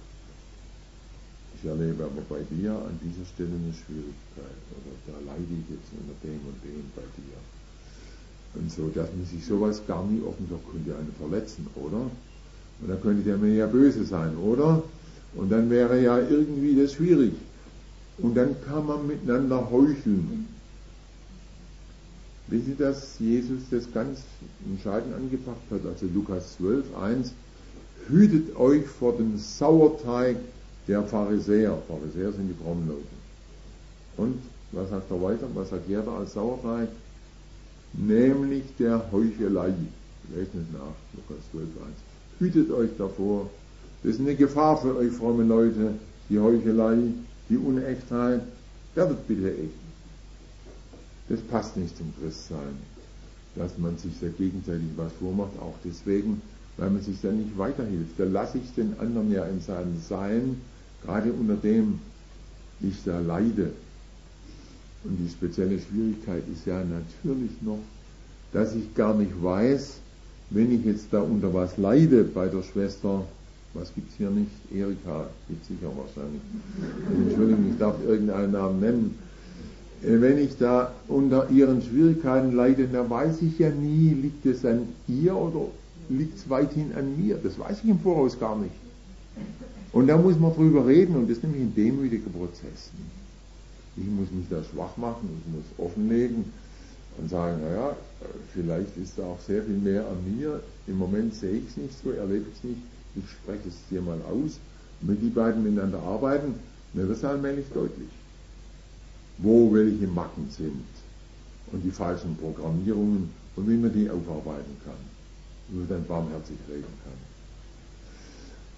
Ich erlebe aber bei dir an dieser Stelle eine Schwierigkeit oder da leide ich jetzt unter dem und dem bei dir. Und so, dass man sich sowas gar nie offen sagt, könnte ja einen verletzen, oder? Und dann könnte der mir ja böse sein, oder? Und dann wäre ja irgendwie das schwierig. Und dann kann man miteinander heucheln. Wisst ihr, dass Jesus das ganz entscheidend angepackt hat? Also Lukas 12, 1, hütet euch vor dem Sauerteig der Pharisäer. Pharisäer sind die frommen Leute. Und, was sagt er weiter? Was sagt er da als Sauerteig? Nämlich der Heuchelei. Lest nicht nach, Lukas 12, 1. Hütet euch davor. Das ist eine Gefahr für euch fromme Leute, die Heuchelei, die Unechtheit. Werdet bitte echt. Das passt nicht zum Christsein, dass man sich da gegenseitig was vormacht, auch deswegen, weil man sich da nicht weiterhilft. Da lasse ich den anderen ja in seinem Sein, gerade unter dem ich da leide. Und die spezielle Schwierigkeit ist ja natürlich noch, dass ich gar nicht weiß, wenn ich jetzt da unter was leide bei der Schwester, was gibt's hier nicht? Erika, gibt's sicher wahrscheinlich. Entschuldigung, ich darf irgendeinen Namen nennen. Wenn ich da unter ihren Schwierigkeiten leide, dann weiß ich ja nie, liegt es an ihr oder liegt es weithin an mir? Das weiß ich im Voraus gar nicht. Und da muss man drüber reden und das ist nämlich ein demütiger Prozess. Ich muss mich da schwach machen, ich muss offenlegen und sagen, naja, vielleicht ist da auch sehr viel mehr an mir. Im Moment sehe ich es nicht so, erlebe ich es nicht. Ich spreche es dir mal aus. Und wenn die beiden miteinander arbeiten, dann wird es allmählich deutlich, wo welche Macken sind und die falschen Programmierungen und wie man die aufarbeiten kann, wie man dann barmherzig reden kann.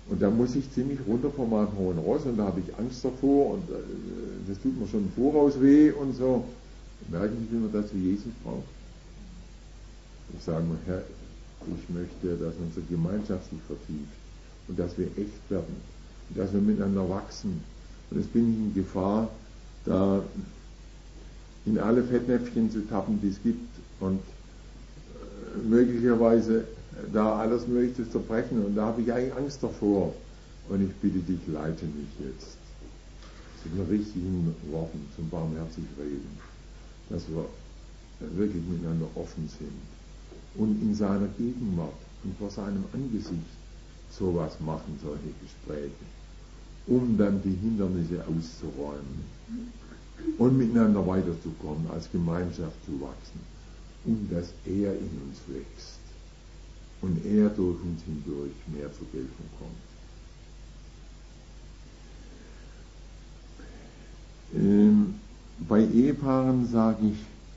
Und da muss ich ziemlich runter von meinem hohen Ross und da habe ich Angst davor und das tut mir schon im Voraus weh und so. Merke ich, wie man dazu Jesus braucht. Ich sage mir, Herr, ich möchte, dass unsere Gemeinschaft sich vertieft und dass wir echt werden und dass wir miteinander wachsen. Und jetzt bin ich in Gefahr, da in alle Fettnäpfchen zu tappen, die es gibt und möglicherweise da alles Mögliche zu zerbrechen. Und da habe ich eigentlich Angst davor. Und ich bitte dich, leite mich jetzt zu den richtigen Worten, zum barmherzig Reden, dass wir wirklich miteinander offen sind und in seiner Gegenwart und vor seinem Angesicht sowas machen, solche Gespräche, um dann die Hindernisse auszuräumen und miteinander weiterzukommen, als Gemeinschaft zu wachsen, und dass er in uns wächst und er durch uns hindurch mehr zur Geltung kommt. Bei Ehepaaren sage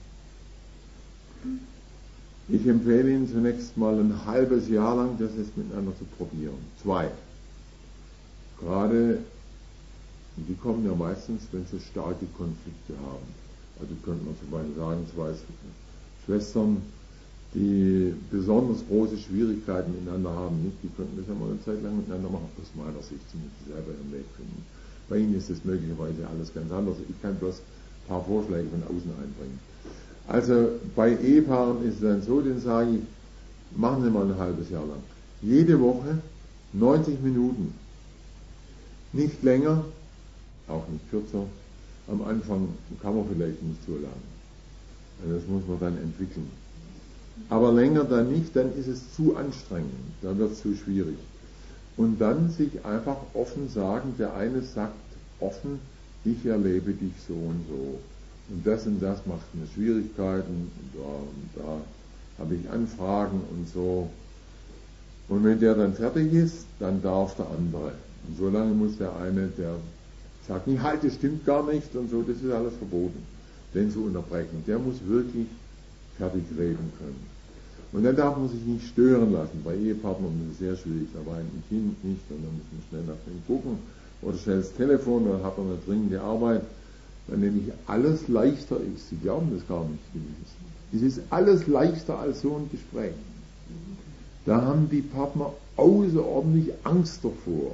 ich empfehle Ihnen zunächst mal ein halbes Jahr lang das jetzt miteinander zu probieren. 2. Gerade, die kommen ja meistens, wenn sie starke Konflikte haben. Also könnte man zum Beispiel sagen, 2 Schwestern, die besonders große Schwierigkeiten miteinander haben, nicht? Die könnten das ja mal eine Zeit lang miteinander machen. Aus meiner Sicht sind sie selber ihren Weg finden. Bei Ihnen ist es möglicherweise alles ganz anders. Ich kann bloß ein paar Vorschläge von außen einbringen. Also bei Ehepaaren ist es dann so, den sage ich, machen Sie mal ein halbes Jahr lang. Jede Woche 90 Minuten. Nicht länger, auch nicht kürzer. Am Anfang kann man vielleicht nicht so lang. Also das muss man dann entwickeln. Aber länger dann nicht, dann ist es zu anstrengend, dann wird es zu schwierig. Und dann sich einfach offen sagen, der eine sagt offen, ich erlebe dich so und so. Und das macht mir Schwierigkeiten, und da habe ich Anfragen und so. Und wenn der dann fertig ist, dann darf der andere. Und so lange muss der eine, der sagt, nicht halt, das stimmt gar nicht und so, das ist alles verboten, den zu unterbrechen. Der muss wirklich fertig reden können. Und dann darf man sich nicht stören lassen. Bei Ehepartnern ist es sehr schwierig, da weint ein Kind nicht und dann muss man schnell nach dem gucken oder schnell das Telefon, dann hat man eine dringende Arbeit, dann nämlich alles leichter ist. Sie glauben das gar nicht. Es ist alles leichter als so ein Gespräch. Da haben die Partner außerordentlich Angst davor.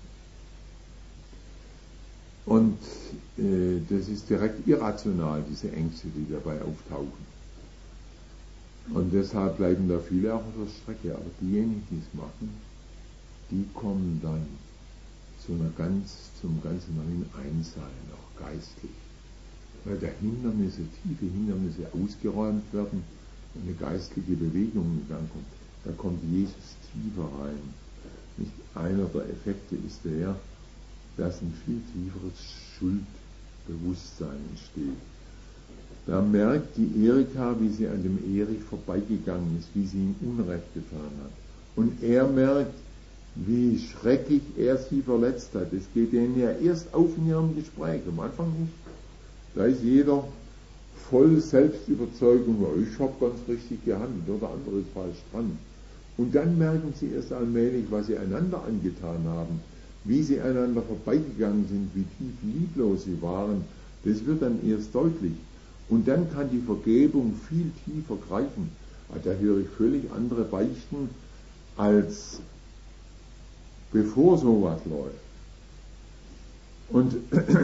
Und das ist direkt irrational, diese Ängste, die dabei auftauchen. Und deshalb bleiben da viele auch auf der Strecke. Aber diejenigen, die es machen, die kommen dann zum ganz neuen Einsein, auch geistlich. Weil da tiefe Hindernisse ausgeräumt werden und eine geistliche Bewegung in Gang kommt. Da kommt Jesus tiefer rein. Nicht einer der Effekte ist der, dass ein viel tieferes Schuldbewusstsein entsteht. Da merkt die Erika, wie sie an dem Erich vorbeigegangen ist, wie sie ihm Unrecht getan hat. Und er merkt, wie schrecklich er sie verletzt hat. Es geht ihnen ja erst auf in ihrem Gespräch, am Anfang nicht. Da ist jeder voll Selbstüberzeugung, ich habe ganz richtig gehandelt, oder der andere ist falsch dran. Und dann merken sie erst allmählich, was sie einander angetan haben, wie sie einander vorbeigegangen sind, wie tief lieblos sie waren. Das wird dann erst deutlich. Und dann kann die Vergebung viel tiefer greifen. Da höre ich völlig andere Beichten, als bevor sowas läuft. Und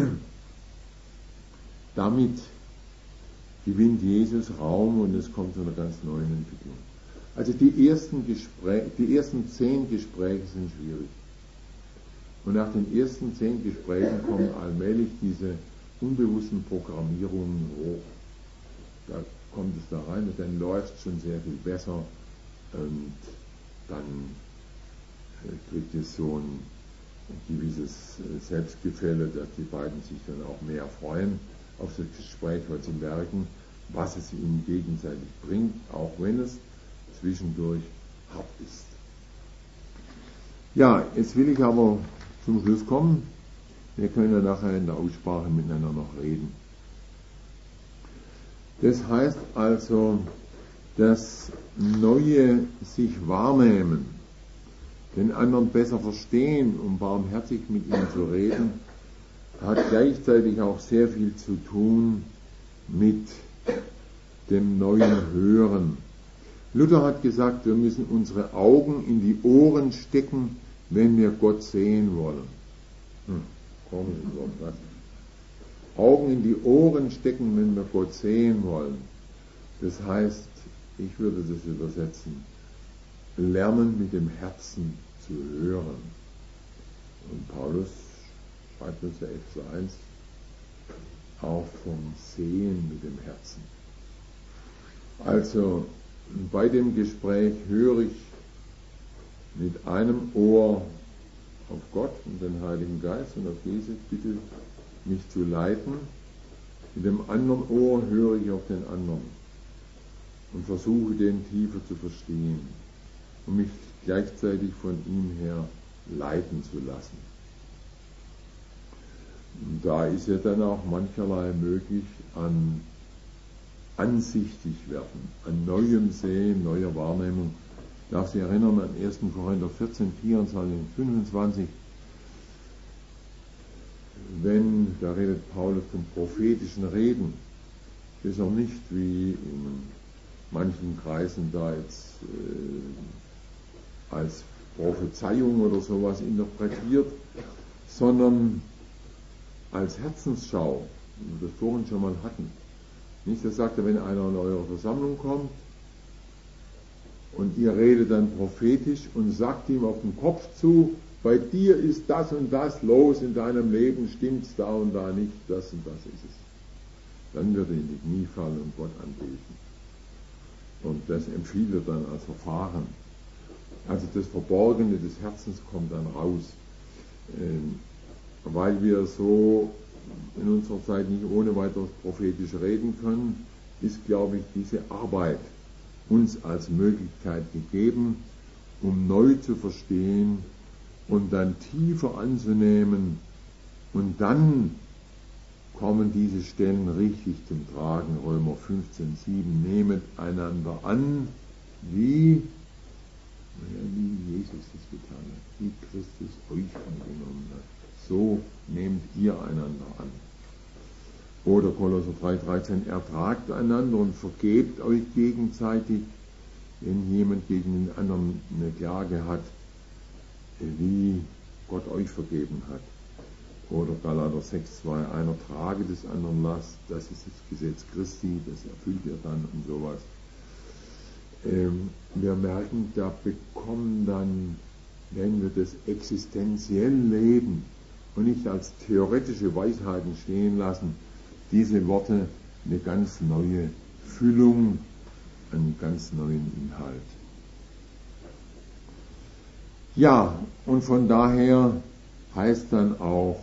damit gewinnt Jesus Raum und es kommt zu einer ganz neuen Entwicklung. Also die ersten 10 Gespräche sind schwierig. Und nach den ersten 10 Gesprächen kommen allmählich diese unbewussten Programmierungen hoch. Da kommt es da rein und dann läuft es schon sehr viel besser und dann kriegt es so ein gewisses Selbstgefälle, dass die beiden sich dann auch mehr freuen auf das Gespräch, weil sie merken, was es ihnen gegenseitig bringt, auch wenn es zwischendurch hart ist. Ja, jetzt will ich aber zum Schluss kommen. Wir können ja nachher in der Aussprache miteinander noch reden. Das heißt also, das neue sich wahrnehmen, den anderen besser verstehen, um barmherzig mit ihm zu reden, hat gleichzeitig auch sehr viel zu tun mit dem neuen Hören. Luther hat gesagt, wir müssen unsere Augen in die Ohren stecken, wenn wir Gott sehen wollen. Komisches Wort, was? Augen in die Ohren stecken, wenn wir Gott sehen wollen. Das heißt, ich würde das übersetzen, lernen mit dem Herzen zu hören. Und Paulus schreibt uns ja Epheser 1 auch vom Sehen mit dem Herzen. Also bei dem Gespräch höre ich mit einem Ohr auf Gott und den Heiligen Geist und auf Jesus, bitte mich zu leiten. Mit dem anderen Ohr höre ich auf den anderen und versuche den tiefer zu verstehen und mich gleichzeitig von ihm her leiten zu lassen. Und da ist ja dann auch mancherlei möglich an ansichtig werden, an neuem Sehen, neuer Wahrnehmung. Ich darf Sie erinnern an 1. Korinther 14, 24 und 25, da redet Paulus vom prophetischen Reden. Das ist auch nicht wie in manchen Kreisen da jetzt als Prophezeiung oder sowas interpretiert, sondern als Herzensschau, wie wir das vorhin schon mal hatten. Nicht, das sagt er, wenn einer in eure Versammlung kommt und ihr redet dann prophetisch und sagt ihm auf den Kopf zu, bei dir ist das und das los in deinem Leben, stimmt's da und da nicht, das und das ist es. Dann wird er in die Knie fallen und Gott anbeten. Und das empfiehlt er dann als Verfahren. Also das Verborgene des Herzens kommt dann raus. Weil wir so in unserer Zeit nicht ohne weiteres prophetisch reden können, ist, glaube ich, diese Arbeit uns als Möglichkeit gegeben, um neu zu verstehen und dann tiefer anzunehmen. Und dann kommen diese Stellen richtig zum Tragen. Römer 15,7: Nehmet einander an, wie Jesus es getan hat, wie Christus euch angenommen hat. So nehmt ihr einander an. Oder Kolosser 3,13: Ertragt einander und vergebt euch gegenseitig, wenn jemand gegen den anderen eine Klage hat, wie Gott euch vergeben hat. Oder Galater 6,2: Einer trage des anderen Last, das ist das Gesetz Christi, das erfüllt ihr dann und sowas. Wir merken, da bekommen dann, wenn wir das existenziell leben und nicht als theoretische Weisheiten stehen lassen, diese Worte eine ganz neue Füllung, einen ganz neuen Inhalt. Ja, und von daher heißt dann auch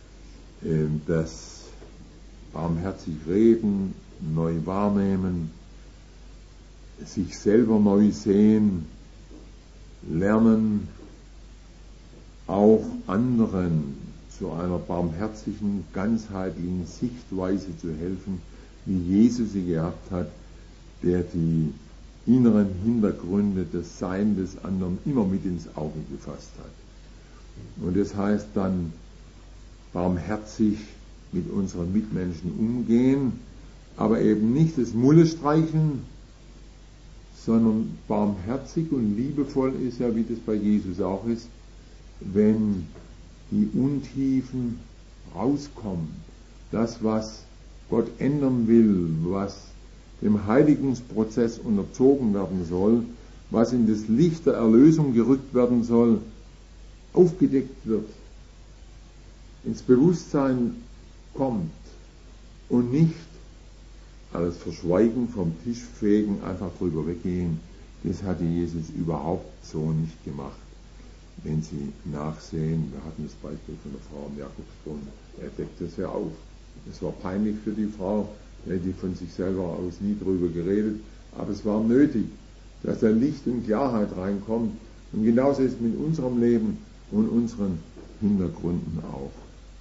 das barmherzig reden, neu wahrnehmen, sich selber neu sehen, lernen, auch anderen zu einer barmherzigen, ganzheitlichen Sichtweise zu helfen, wie Jesus sie gehabt hat, der die inneren Hintergründe des Seins des anderen immer mit ins Auge gefasst hat. Und das heißt dann barmherzig mit unseren Mitmenschen umgehen, aber eben nicht das Mulle streichen, sondern barmherzig und liebevoll ist ja, wie das bei Jesus auch ist, wenn die Untiefen rauskommen, das, was Gott ändern will, was dem Heiligungsprozess unterzogen werden soll, was in das Licht der Erlösung gerückt werden soll, aufgedeckt wird, ins Bewusstsein kommt und nicht alles verschweigen, vom Tisch fegen, einfach drüber weggehen. Das hatte Jesus überhaupt so nicht gemacht. Wenn Sie nachsehen, wir hatten das Beispiel von der Frau am Jakobsbrunnen, er deckt das ja auf. Es war peinlich für die Frau, die von sich selber aus nie drüber geredet, aber es war nötig, dass da Licht und Klarheit reinkommt. Und genauso ist es mit unserem Leben und unseren Hintergründen auch.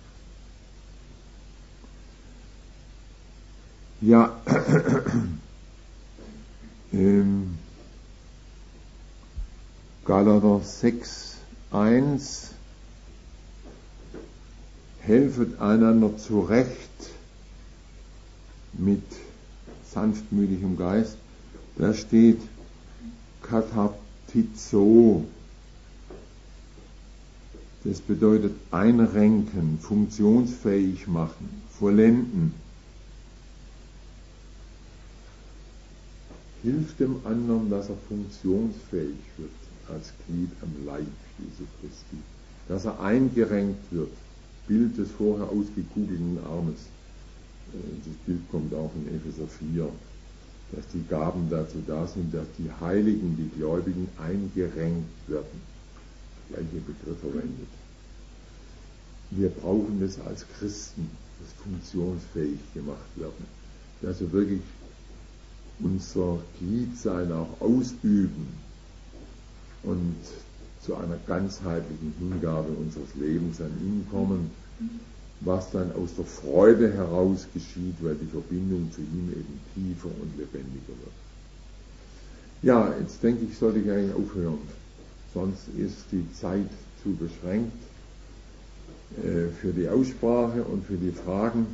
Ja, Galater 6,1 helfet einander zurecht mit sanftmütigem Geist. Da steht Kathartizo. Das bedeutet einrenken, funktionsfähig machen, vollenden. Hilft dem anderen, dass er funktionsfähig wird als Glied am Leib Jesu Christi. Dass er eingerenkt wird. Bild des vorher ausgekugelten Armes. Das Bild kommt auch in Epheser 4. Dass die Gaben dazu da sind, dass die Heiligen, die Gläubigen eingerenkt werden. Gleiche Begriff verwendet. Wir brauchen das als Christen, das funktionsfähig gemacht werden. Dass wir wirklich unser Gliedsein auch ausüben und zu einer ganzheitlichen Hingabe unseres Lebens an ihn kommen, was dann aus der Freude heraus geschieht, weil die Verbindung zu ihm eben tiefer und lebendiger wird. Ja, jetzt denke ich, sollte ich eigentlich aufhören, sonst ist die Zeit zu beschränkt für die Aussprache und für die Fragen.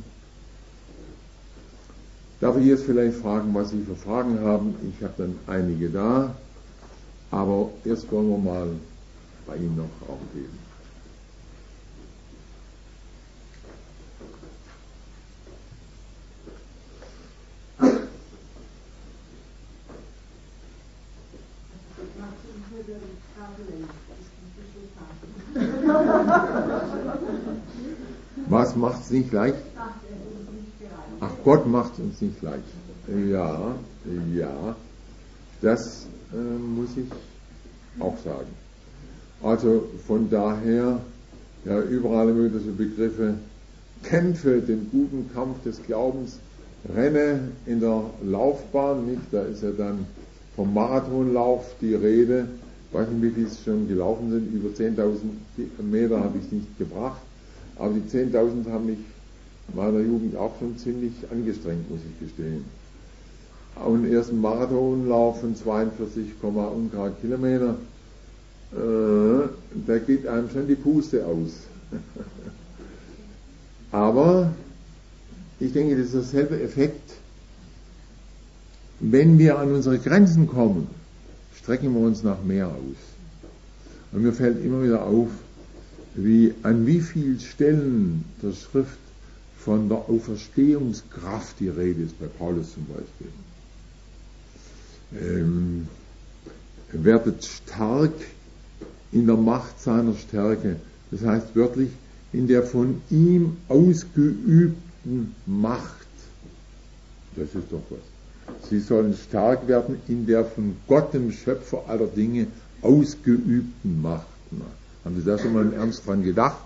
Darf ich jetzt vielleicht fragen, was Sie für Fragen haben? Ich habe dann einige da, aber erst wollen wir mal bei Ihnen noch aufgeben. Was macht es nicht leicht? Ach, Gott macht uns nicht leicht. Ja, das muss ich auch sagen. Also von daher, ja, überall immer wieder so Begriffe, kämpfe den guten Kampf des Glaubens, renne in der Laufbahn, nicht? Da ist ja dann vom Marathonlauf die Rede. Ich weiß nicht, wie viele es schon gelaufen sind, über 10.000 Meter habe ich es nicht gebracht, aber die 10.000 haben mich in meiner Jugend auch schon ziemlich angestrengt, muss ich gestehen. Und den ersten Marathonlauf von 42, Kilometer, da geht einem schon die Puste aus. Aber ich denke, das ist derselbe Effekt. Wenn wir an unsere Grenzen kommen, strecken wir uns nach mehr aus. Und mir fällt immer wieder auf, an wie vielen Stellen der Schrift von der Auferstehungskraft die Rede ist, bei Paulus zum Beispiel. Werdet stark in der Macht seiner Stärke. Das heißt wörtlich, in der von ihm ausgeübten Macht. Das ist doch was. Sie sollen stark werden in der von Gott, dem Schöpfer aller Dinge, ausgeübten Macht. Haben Sie da schon mal im Ernst dran gedacht?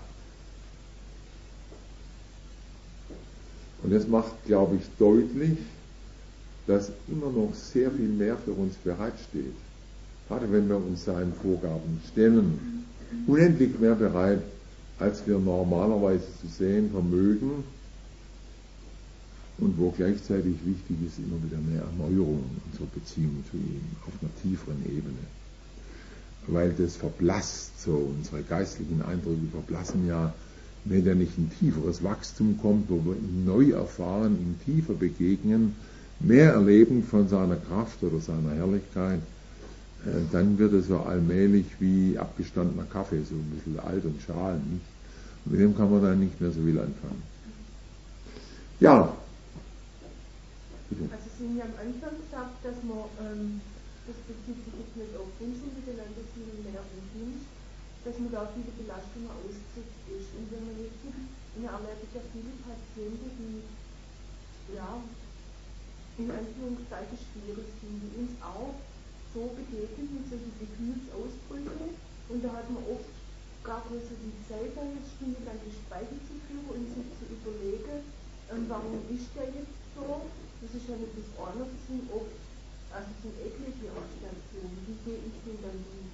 Und das macht, glaube ich, deutlich, dass immer noch sehr viel mehr für uns bereitsteht. Gerade wenn wir uns seinen Vorgaben stellen. Unendlich mehr bereit, als wir normalerweise zu sehen vermögen. Und wo gleichzeitig wichtig ist, immer wieder eine Erneuerung unserer Beziehung zu ihm auf einer tieferen Ebene. Weil das verblasst so, unsere geistlichen Eindrücke verblassen ja, wenn da nicht ein tieferes Wachstum kommt, wo wir ihn neu erfahren, ihm tiefer begegnen, mehr erleben von seiner Kraft oder seiner Herrlichkeit, dann wird es so allmählich wie abgestandener Kaffee, so ein bisschen alt und schal. Nicht? Und mit dem kann man dann nicht mehr so viel anfangen. Ja. Bitte. Also Sie haben ja am Anfang gesagt, dass man, das bezieht sich jetzt nicht auf uns und miteinander, sondern mehr auf uns, dass man da viele Belastungen ausgesetzt ist. Und wenn man jetzt, wir erleben ja viele Patienten, die, ja, in Anführungszeichen schwierig sind, die uns auch so begegnen mit solchen Gefühlsausbrüchen. Und da hat man oft gar nicht so die Zeit, da jetzt stundenlang Gespräche zu führen und sich zu überlegen, warum ist der jetzt so? Das ist ja nicht das eine, das sind oft, also das sind etliche Stationen. Wie gehe ich denn dann damit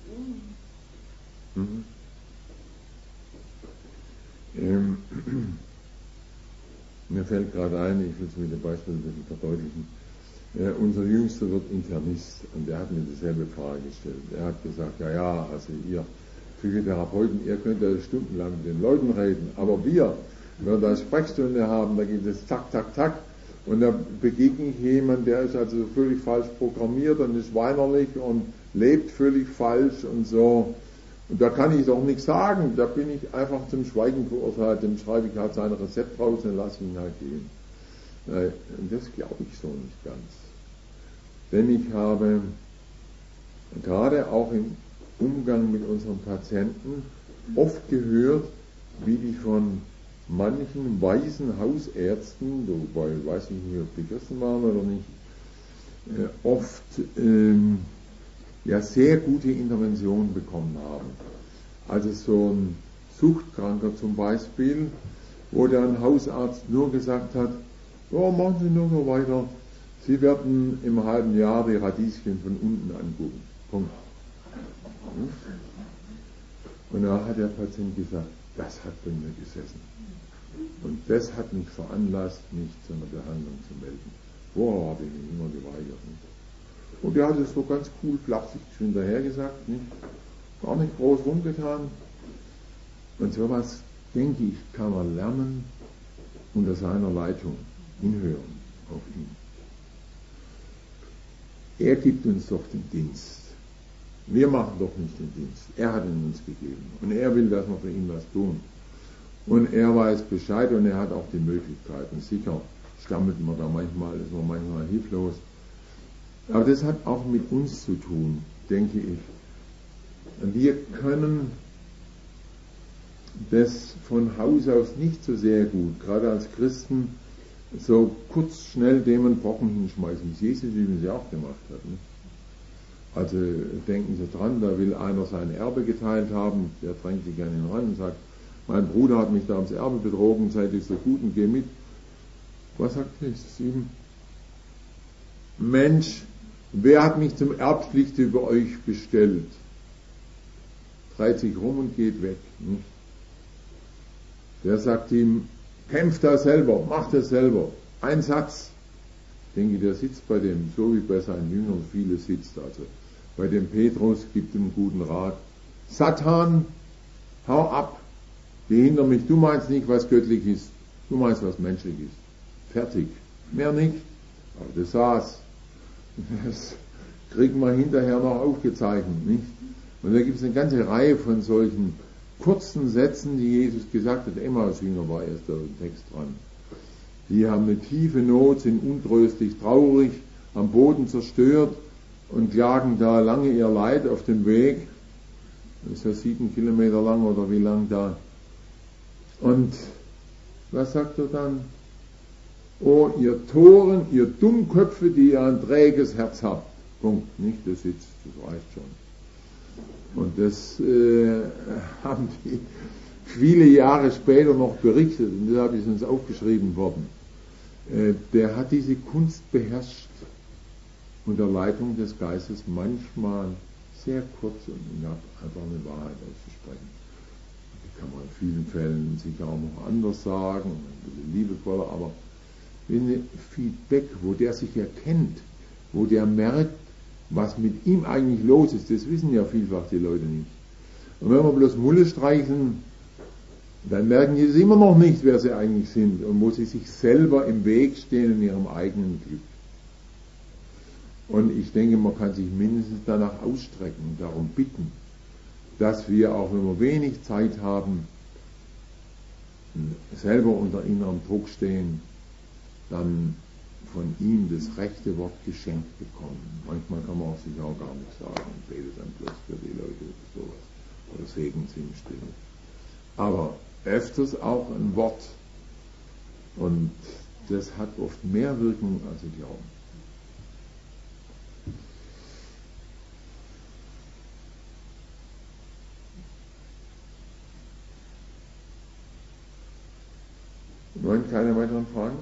um? Mir fällt gerade ein, ich will es mit dem Beispiel ein bisschen verdeutlichen. unser Jüngster wird Internist und der hat mir dieselbe Frage gestellt. Er hat gesagt, ja, also ihr Psychotherapeuten, ihr könnt ja stundenlang mit den Leuten reden, aber wenn wir da Sprechstunde haben, da geht es zack, zack, zack und da begegne ich jemanden, der ist also völlig falsch programmiert und ist weinerlich und lebt völlig falsch und so. Und da kann ich doch nichts sagen, da bin ich einfach zum Schweigen verurteilt, dem schreibe ich halt sein Rezept raus und lasse ihn halt gehen. Und das glaube ich so nicht ganz. Denn ich habe gerade auch im Umgang mit unseren Patienten oft gehört, wie die von manchen weisen Hausärzten, wobei ich weiß nicht, ob die Christen waren oder nicht, oft sehr gute Interventionen bekommen haben. Also so ein Suchtkranker zum Beispiel, wo der ein Hausarzt nur gesagt hat, oh, machen Sie nur so weiter, Sie werden im halben Jahr die Radieschen von unten angucken. Punkt. Und da hat der Patient gesagt, das hat bei mir gesessen. Und das hat mich veranlasst, mich zu einer Behandlung zu melden. Vorher habe ich mich immer geweigert. Und er hat es so ganz cool, flapsig hinterher gesagt, nicht? Gar nicht groß rumgetan. Und sowas, denke ich, kann man lernen unter seiner Leitung, hinhören auf ihn. Er gibt uns doch den Dienst. Wir machen doch nicht den Dienst. Er hat ihn uns gegeben. Und er will, dass wir für ihn was tun. Und er weiß Bescheid und er hat auch die Möglichkeiten. Sicher stammelt man da manchmal, ist man manchmal hilflos. Aber das hat auch mit uns zu tun, denke ich. Wir können das von Haus aus nicht so sehr gut, gerade als Christen, so kurz, schnell dem einen Brocken hinschmeißen, wie Jesus übrigens ja auch gemacht hat. Ne? Also denken Sie dran, da will einer sein Erbe geteilt haben, der drängt sich an ihn ran und sagt, mein Bruder hat mich da ums Erbe betrogen, seid ihr so gut und geh mit. Was sagt Jesus ihm? Mensch, wer hat mich zum Erbpflicht über euch bestellt? Dreht sich rum und geht weg. Nicht? Der sagt ihm, kämpft da selber, macht das selber. Ein Satz. Ich denke, der sitzt bei dem, so wie bei seinen Jüngern viele sitzt. Also bei dem Petrus gibt ihm einen guten Rat. Satan, hau ab, geh hinter mich, du meinst nicht, was göttlich ist, du meinst, was menschlich ist. Fertig. Mehr nicht. Aber das saß. Das kriegen wir hinterher noch aufgezeichnet, nicht? Und da gibt es eine ganze Reihe von solchen kurzen Sätzen, die Jesus gesagt hat. Emmaus-Jünger war erst der Text dran. Die haben eine tiefe Not, sind untröstlich traurig, am Boden zerstört und klagen da lange ihr Leid auf dem Weg. Das ist ja 7 Kilometer lang oder wie lang da. Und was sagt er dann? Oh, ihr Toren, ihr Dummköpfe, die ihr ein träges Herz habt. Punkt. Nicht, das sitzt, das reicht schon. Und das haben die viele Jahre später noch berichtet, und das habe ich uns aufgeschrieben worden. Der hat diese Kunst beherrscht, unter Leitung des Geistes manchmal sehr kurz und knapp einfach eine Wahrheit auszusprechen. Die kann man in vielen Fällen sicher auch noch anders sagen, ein bisschen liebevoller, aber wenn ein Feedback, wo der sich erkennt, wo der merkt, was mit ihm eigentlich los ist, das wissen ja vielfach die Leute nicht. Und wenn wir bloß Mulle streichen, dann merken die es immer noch nicht, wer sie eigentlich sind und wo sie sich selber im Weg stehen in ihrem eigenen Glück. Und ich denke, man kann sich mindestens danach ausstrecken und darum bitten, dass wir, auch wenn wir wenig Zeit haben, selber unter innerem Druck stehen, dann von ihm das rechte Wort geschenkt bekommen. Manchmal kann man auch sich auch gar nicht sagen und betet dann bloß für die Leute sowas oder segnet sie im Stillen. Aber öfters auch ein Wort, und das hat oft mehr Wirkung, als sie glauben. Wollen keine weiteren Fragen?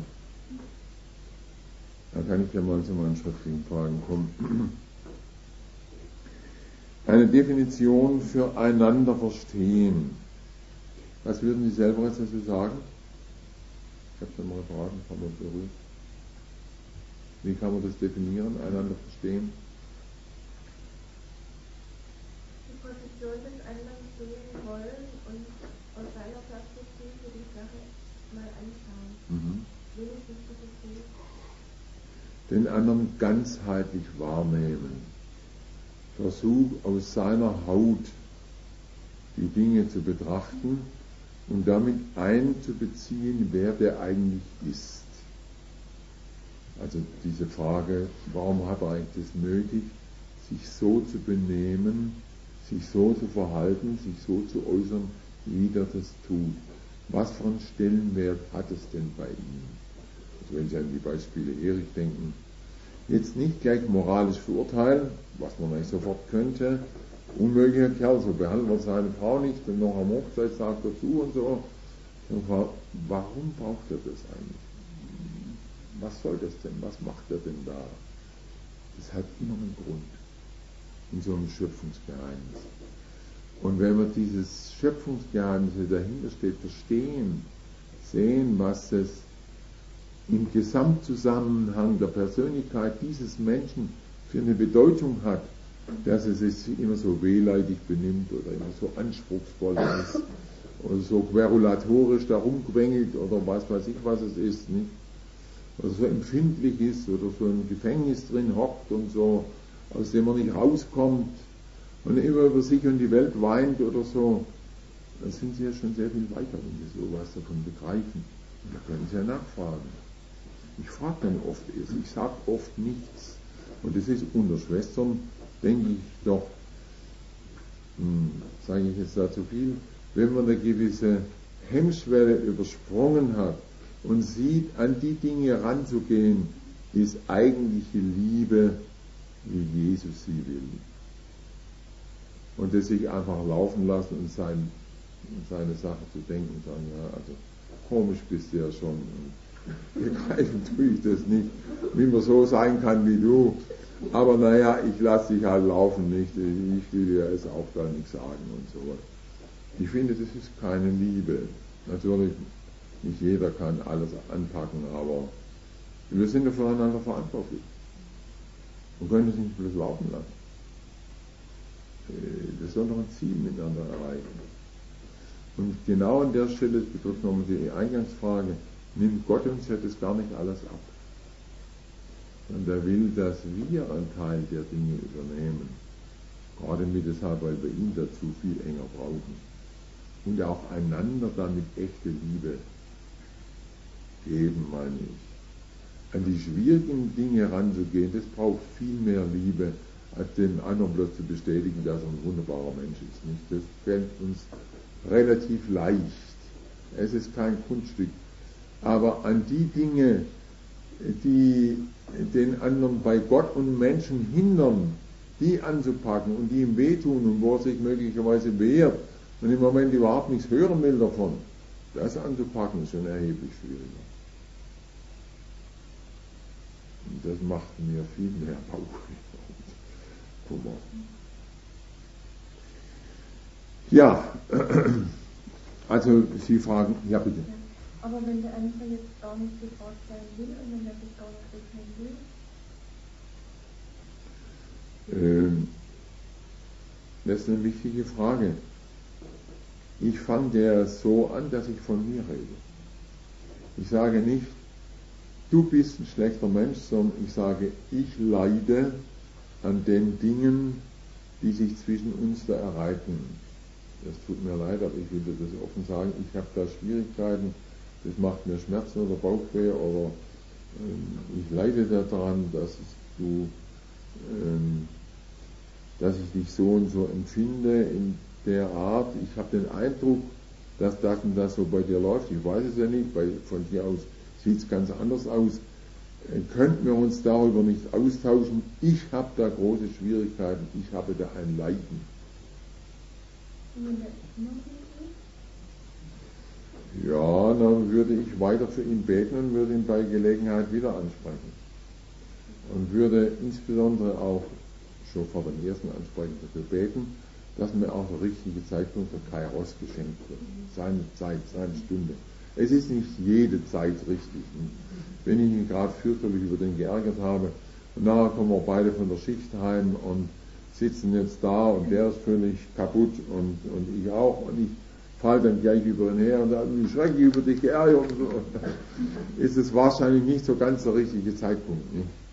Dann kann ich ja mal zu meinen schriftlichen Fragen kommen. Eine Definition für einander verstehen. Was würden Sie selber jetzt dazu sagen? Ich habe es ja mal gefragt, ein paar Mal berührt. Wie kann man das definieren, einander verstehen? Die Position des anderen sehen wollen und aus seiner Perspektive die Sache mal anschauen. Wenigstens zu verstehen. Den anderen ganzheitlich wahrnehmen. Versuch aus seiner Haut die Dinge zu betrachten und damit einzubeziehen, wer der eigentlich ist. Also diese Frage, warum hat er eigentlich das nötig, sich so zu benehmen, sich so zu verhalten, sich so zu äußern, wie er das tut. Was für einen Stellenwert hat es denn bei ihm? Also wenn Sie an die Beispiele Erich denken, jetzt nicht gleich moralisch verurteilen, was man nicht sofort könnte, unmöglicher Kerl, so behandelt man seine Frau nicht und noch am Hochzeitstag dazu und so. Und warum braucht er das eigentlich? Was soll das denn? Was macht er denn da? Das hat immer einen Grund in so einem Schöpfungsgeheimnis. Und wenn wir dieses Schöpfungsgeheimnis, das dahinter steht, verstehen, sehen, was es im Gesamtzusammenhang der Persönlichkeit dieses Menschen für eine Bedeutung hat, dass es sich immer so wehleidig benimmt oder immer so anspruchsvoll ist oder so querulatorisch da rumquengelt oder was weiß ich, was es ist, nicht? Oder so empfindlich ist oder so im Gefängnis drin hockt und so, aus dem er nicht rauskommt und immer über sich und die Welt weint oder so, dann sind Sie ja schon sehr viel weiter, wenn Sie sowas davon begreifen. Und da können Sie ja nachfragen. Ich frage dann oft erst, ich sage oft nichts. Und das ist unter Schwestern, denke ich doch, sage ich jetzt da zu viel, wenn man eine gewisse Hemmschwelle übersprungen hat und sieht, an die Dinge ranzugehen, ist eigentliche Liebe, wie Jesus sie will. Und das sich einfach laufen lassen und seine Sache zu denken und sagen, ja, also komisch bist du ja schon. Begreifen tue ich das nicht, wie man so sein kann wie du. Aber naja, ich lasse dich halt laufen, nicht? Ich will ja jetzt auch da nichts sagen und so. Ich finde, das ist keine Liebe. Natürlich, nicht jeder kann alles anpacken, aber wir sind ja voneinander verantwortlich. Und können es nicht bloß laufen lassen. Das soll doch ein Ziel miteinander erreichen. Und genau an der Stelle, das betrifft nochmal die Eingangsfrage, nimmt Gott uns ja das gar nicht alles ab. Und er will, dass wir einen Teil der Dinge übernehmen. Gerade mit deshalb, weil wir ihn dazu viel enger brauchen. Und auch einander damit echte Liebe geben, meine ich. An die schwierigen Dinge ranzugehen, das braucht viel mehr Liebe, als den anderen bloß zu bestätigen, dass er ein wunderbarer Mensch ist. Nicht? Das fällt uns relativ leicht. Es ist kein Kunststück. Aber an die Dinge, die den anderen bei Gott und Menschen hindern, die anzupacken und die ihm wehtun und wo er sich möglicherweise wehrt und im Moment überhaupt nichts hören will davon, das anzupacken ist schon erheblich schwieriger. Und das macht mir viel mehr Bauchweh und Kummer. Ja, also Sie fragen, ja bitte. Aber wenn der andere jetzt gar nicht gefragt sein will und wenn er das gar nicht erkennen will? Das ist eine wichtige Frage. Ich fange der so an, dass ich von mir rede. Ich sage nicht, du bist ein schlechter Mensch, sondern ich sage, ich leide an den Dingen, die sich zwischen uns da ereignen. Das tut mir leid, aber ich will dir das offen sagen, ich habe da Schwierigkeiten, das macht mir Schmerzen oder Bauchweh oder ich leide daran, dass ich dich so und so empfinde in der Art. Ich habe den Eindruck, dass das und das so bei dir läuft. Ich weiß es ja nicht, von dir aus sieht es ganz anders aus. Könnten wir uns darüber nicht austauschen? Ich habe da große Schwierigkeiten, ich habe da ein Leiden. Ja, dann würde ich weiter für ihn beten und würde ihn bei Gelegenheit wieder ansprechen. Und würde insbesondere auch schon vor dem ersten Ansprechen dafür beten, dass mir auch der richtige Zeitpunkt für Kairos geschenkt wird. Seine Zeit, seine Stunde. Es ist nicht jede Zeit richtig. Wenn ich mich gerade fürchterlich über den geärgert habe und nachher kommen wir beide von der Schicht heim und sitzen jetzt da und der ist völlig kaputt und ich auch und ich falle dann gleich über ihn her und sage, wie schrecklich über dich geärgert und so. Ist es wahrscheinlich nicht so ganz der richtige Zeitpunkt. Nicht?